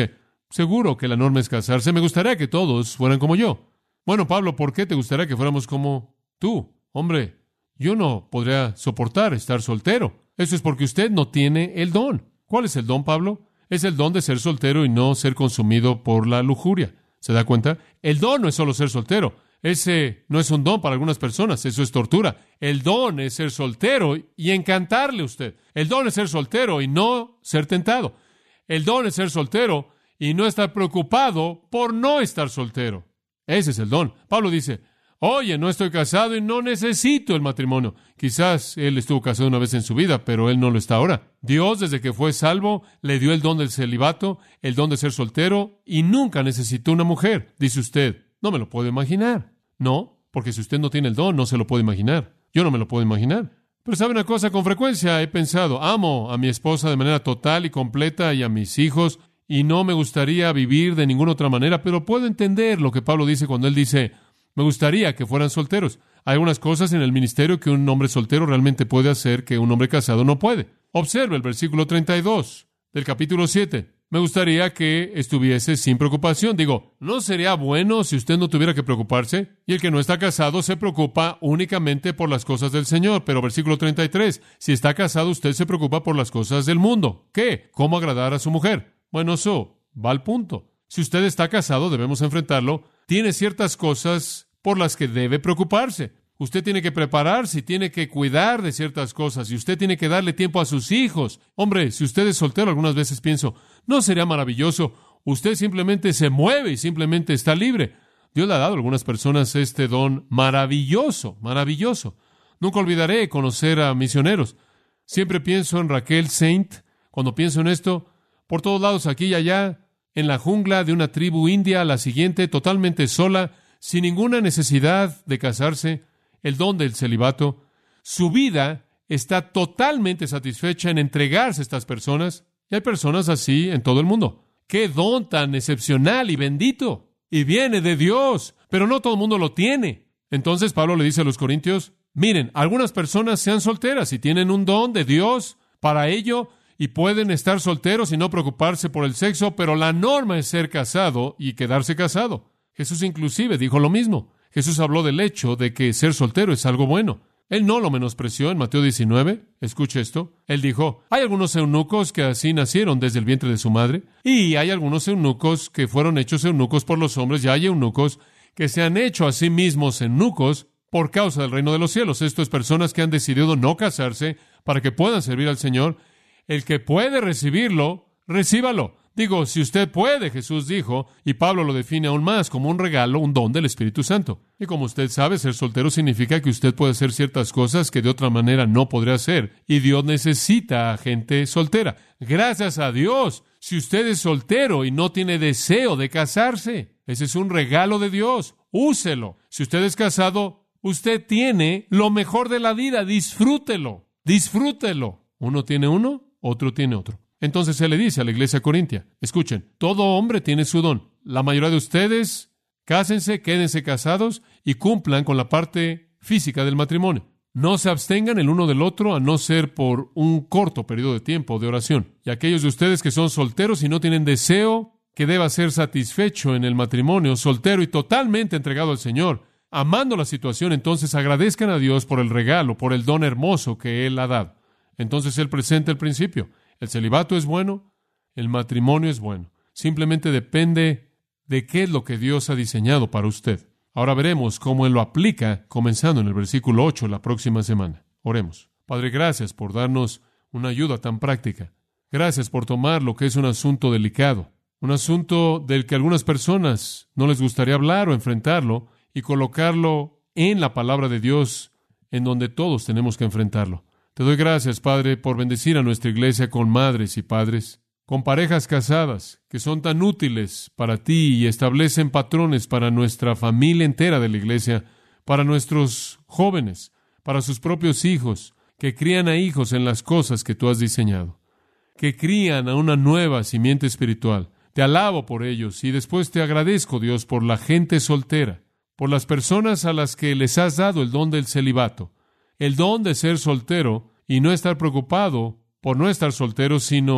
seguro que la norma es casarse. Me gustaría que todos fueran como yo. Bueno, Pablo, ¿por qué te gustaría que fuéramos como tú? Hombre, yo no podría soportar estar soltero. Eso es porque usted no tiene el don. ¿Cuál es el don, Pablo? Es el don de ser soltero y no ser consumido por la lujuria. ¿Se da cuenta? El don no es solo ser soltero. Ese no es un don para algunas personas. Eso es tortura. El don es ser soltero y encantarle a usted. El don es ser soltero y no ser tentado. El don es ser soltero y no estar preocupado por no estar soltero. Ese es el don. Pablo dice, oye, no estoy casado y no necesito el matrimonio. Quizás él estuvo casado una vez en su vida, pero él no lo está ahora. Dios, desde que fue salvo, le dio el don del celibato, el don de ser soltero, y nunca necesitó una mujer. Dice usted, no me lo puedo imaginar. No, porque si usted no tiene el don, no se lo puede imaginar. Yo no me lo puedo imaginar. Pero ¿sabe una cosa? Con frecuencia he pensado, amo a mi esposa de manera total y completa y a mis hijos, y no me gustaría vivir de ninguna otra manera, pero puedo entender lo que Pablo dice cuando él dice, me gustaría que fueran solteros. Hay algunas cosas en el ministerio que un hombre soltero realmente puede hacer que un hombre casado no puede. Observe el versículo 32 del capítulo 7. Me gustaría que estuviese sin preocupación. Digo, ¿no sería bueno si usted no tuviera que preocuparse? Y el que no está casado se preocupa únicamente por las cosas del Señor. Pero versículo 33, si está casado, usted se preocupa por las cosas del mundo. ¿Qué? ¿Cómo agradar a su mujer? Bueno, eso va al punto. Si usted está casado, debemos enfrentarlo. Tiene ciertas cosas por las que debe preocuparse. Usted tiene que prepararse y tiene que cuidar de ciertas cosas y usted tiene que darle tiempo a sus hijos. Hombre, si usted es soltero, algunas veces pienso, ¿no sería maravilloso? Usted simplemente se mueve y simplemente está libre. Dios le ha dado a algunas personas este don maravilloso, maravilloso. Nunca olvidaré conocer a misioneros. Siempre pienso en Raquel Saint. Cuando pienso en esto, por todos lados, aquí y allá, en la jungla de una tribu india, la siguiente, totalmente sola, sin ninguna necesidad de casarse, el don del celibato, su vida está totalmente satisfecha en entregarse a estas personas, y hay personas así en todo el mundo. ¡Qué don tan excepcional y bendito! Y viene de Dios, pero no todo el mundo lo tiene. Entonces Pablo le dice a los corintios, miren, algunas personas sean solteras y tienen un don de Dios para ello, y pueden estar solteros y no preocuparse por el sexo, pero la norma es ser casado y quedarse casado. Jesús inclusive dijo lo mismo. Jesús habló del hecho de que ser soltero es algo bueno. Él no lo menospreció en Mateo 19. Escuche esto. Él dijo, hay algunos eunucos que así nacieron desde el vientre de su madre, y hay algunos eunucos que fueron hechos eunucos por los hombres, y hay eunucos que se han hecho a sí mismos eunucos por causa del reino de los cielos. Esto es personas que han decidido no casarse para que puedan servir al Señor. El que puede recibirlo, recíbalo. Digo, si usted puede, Jesús dijo, y Pablo lo define aún más como un regalo, un don del Espíritu Santo. Y como usted sabe, ser soltero significa que usted puede hacer ciertas cosas que de otra manera no podría hacer. Y Dios necesita a gente soltera. Gracias a Dios, si usted es soltero y no tiene deseo de casarse, ese es un regalo de Dios. Úselo. Si usted es casado, usted tiene lo mejor de la vida. Disfrútelo. Disfrútelo. Uno tiene uno, otro tiene otro. Entonces él le dice a la iglesia corintia, escuchen, todo hombre tiene su don. La mayoría de ustedes, cásense, quédense casados y cumplan con la parte física del matrimonio. No se abstengan el uno del otro a no ser por un corto periodo de tiempo de oración. Y aquellos de ustedes que son solteros y no tienen deseo que deba ser satisfecho en el matrimonio, soltero y totalmente entregado al Señor, amando la situación, entonces agradezcan a Dios por el regalo, por el don hermoso que Él ha dado. Entonces él presenta el principio. El celibato es bueno, el matrimonio es bueno. Simplemente depende de qué es lo que Dios ha diseñado para usted. Ahora veremos cómo Él lo aplica, comenzando en el versículo 8 la próxima semana. Oremos. Padre, gracias por darnos una ayuda tan práctica. Gracias por tomar lo que es un asunto delicado, un asunto del que a algunas personas no les gustaría hablar o enfrentarlo, y colocarlo en la palabra de Dios, en donde todos tenemos que enfrentarlo. Te doy gracias, Padre, por bendecir a nuestra iglesia con madres y padres, con parejas casadas que son tan útiles para ti y establecen patrones para nuestra familia entera de la iglesia, para nuestros jóvenes, para sus propios hijos, que crían a hijos en las cosas que tú has diseñado, que crían a una nueva simiente espiritual. Te alabo por ellos y después te agradezco, Dios, por la gente soltera, por las personas a las que les has dado el don del celibato, el don de ser soltero y no estar preocupado por no estar soltero, sino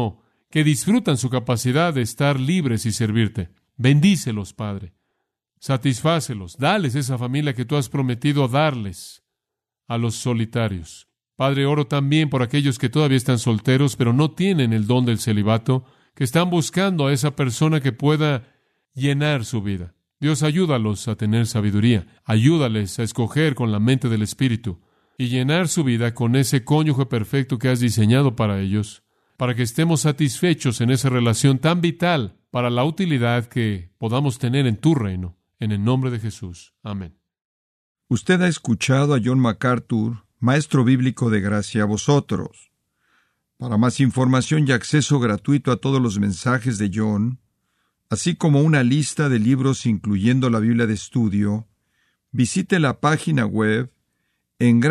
que disfrutan su capacidad de estar libres y servirte. Bendícelos, Padre. Satisfácelos. Dales esa familia que tú has prometido darles a los solitarios. Padre, oro también por aquellos que todavía están solteros, pero no tienen el don del celibato, que están buscando a esa persona que pueda llenar su vida. Dios, ayúdalos a tener sabiduría. Ayúdales a escoger con la mente del Espíritu y llenar su vida con ese cónyuge perfecto que has diseñado para ellos, para que estemos satisfechos en esa relación tan vital para la utilidad que podamos tener en tu reino. En el nombre de Jesús. Amén. Usted ha escuchado a John MacArthur, maestro bíblico de gracia a vosotros. Para más información y acceso gratuito a todos los mensajes de John, así como una lista de libros incluyendo la Biblia de estudio, visite la página web en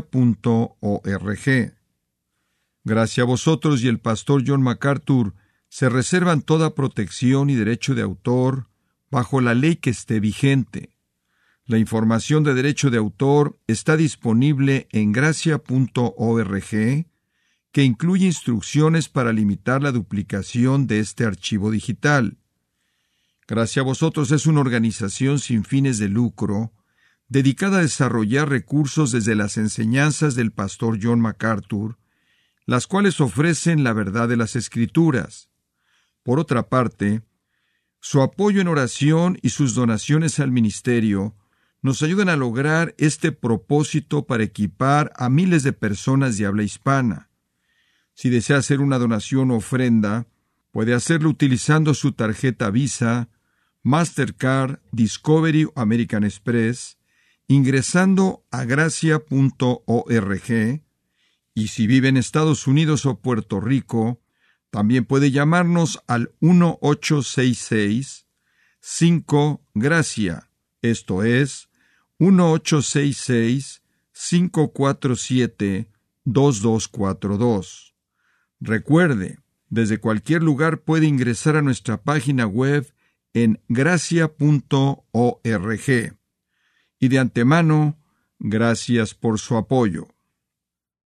gracia.org. Gracia a vosotros y el pastor John MacArthur se reservan toda protección y derecho de autor bajo la ley que esté vigente. La información de derecho de autor está disponible en gracia.org, que incluye instrucciones para limitar la duplicación de este archivo digital. Gracia a vosotros es una organización sin fines de lucro, dedicada a desarrollar recursos desde las enseñanzas del pastor John MacArthur, las cuales ofrecen la verdad de las Escrituras. Por otra parte, su apoyo en oración y sus donaciones al ministerio nos ayudan a lograr este propósito para equipar a miles de personas de habla hispana. Si desea hacer una donación o ofrenda, puede hacerlo utilizando su tarjeta Visa, Mastercard, Discovery o American Express, ingresando a gracia.org, y si vive en Estados Unidos o Puerto Rico, también puede llamarnos al 1-866-5-GRACIA, esto es, 1-866-547-2242. Recuerde, desde cualquier lugar puede ingresar a nuestra página web en gracia.org. Y de antemano, gracias por su apoyo.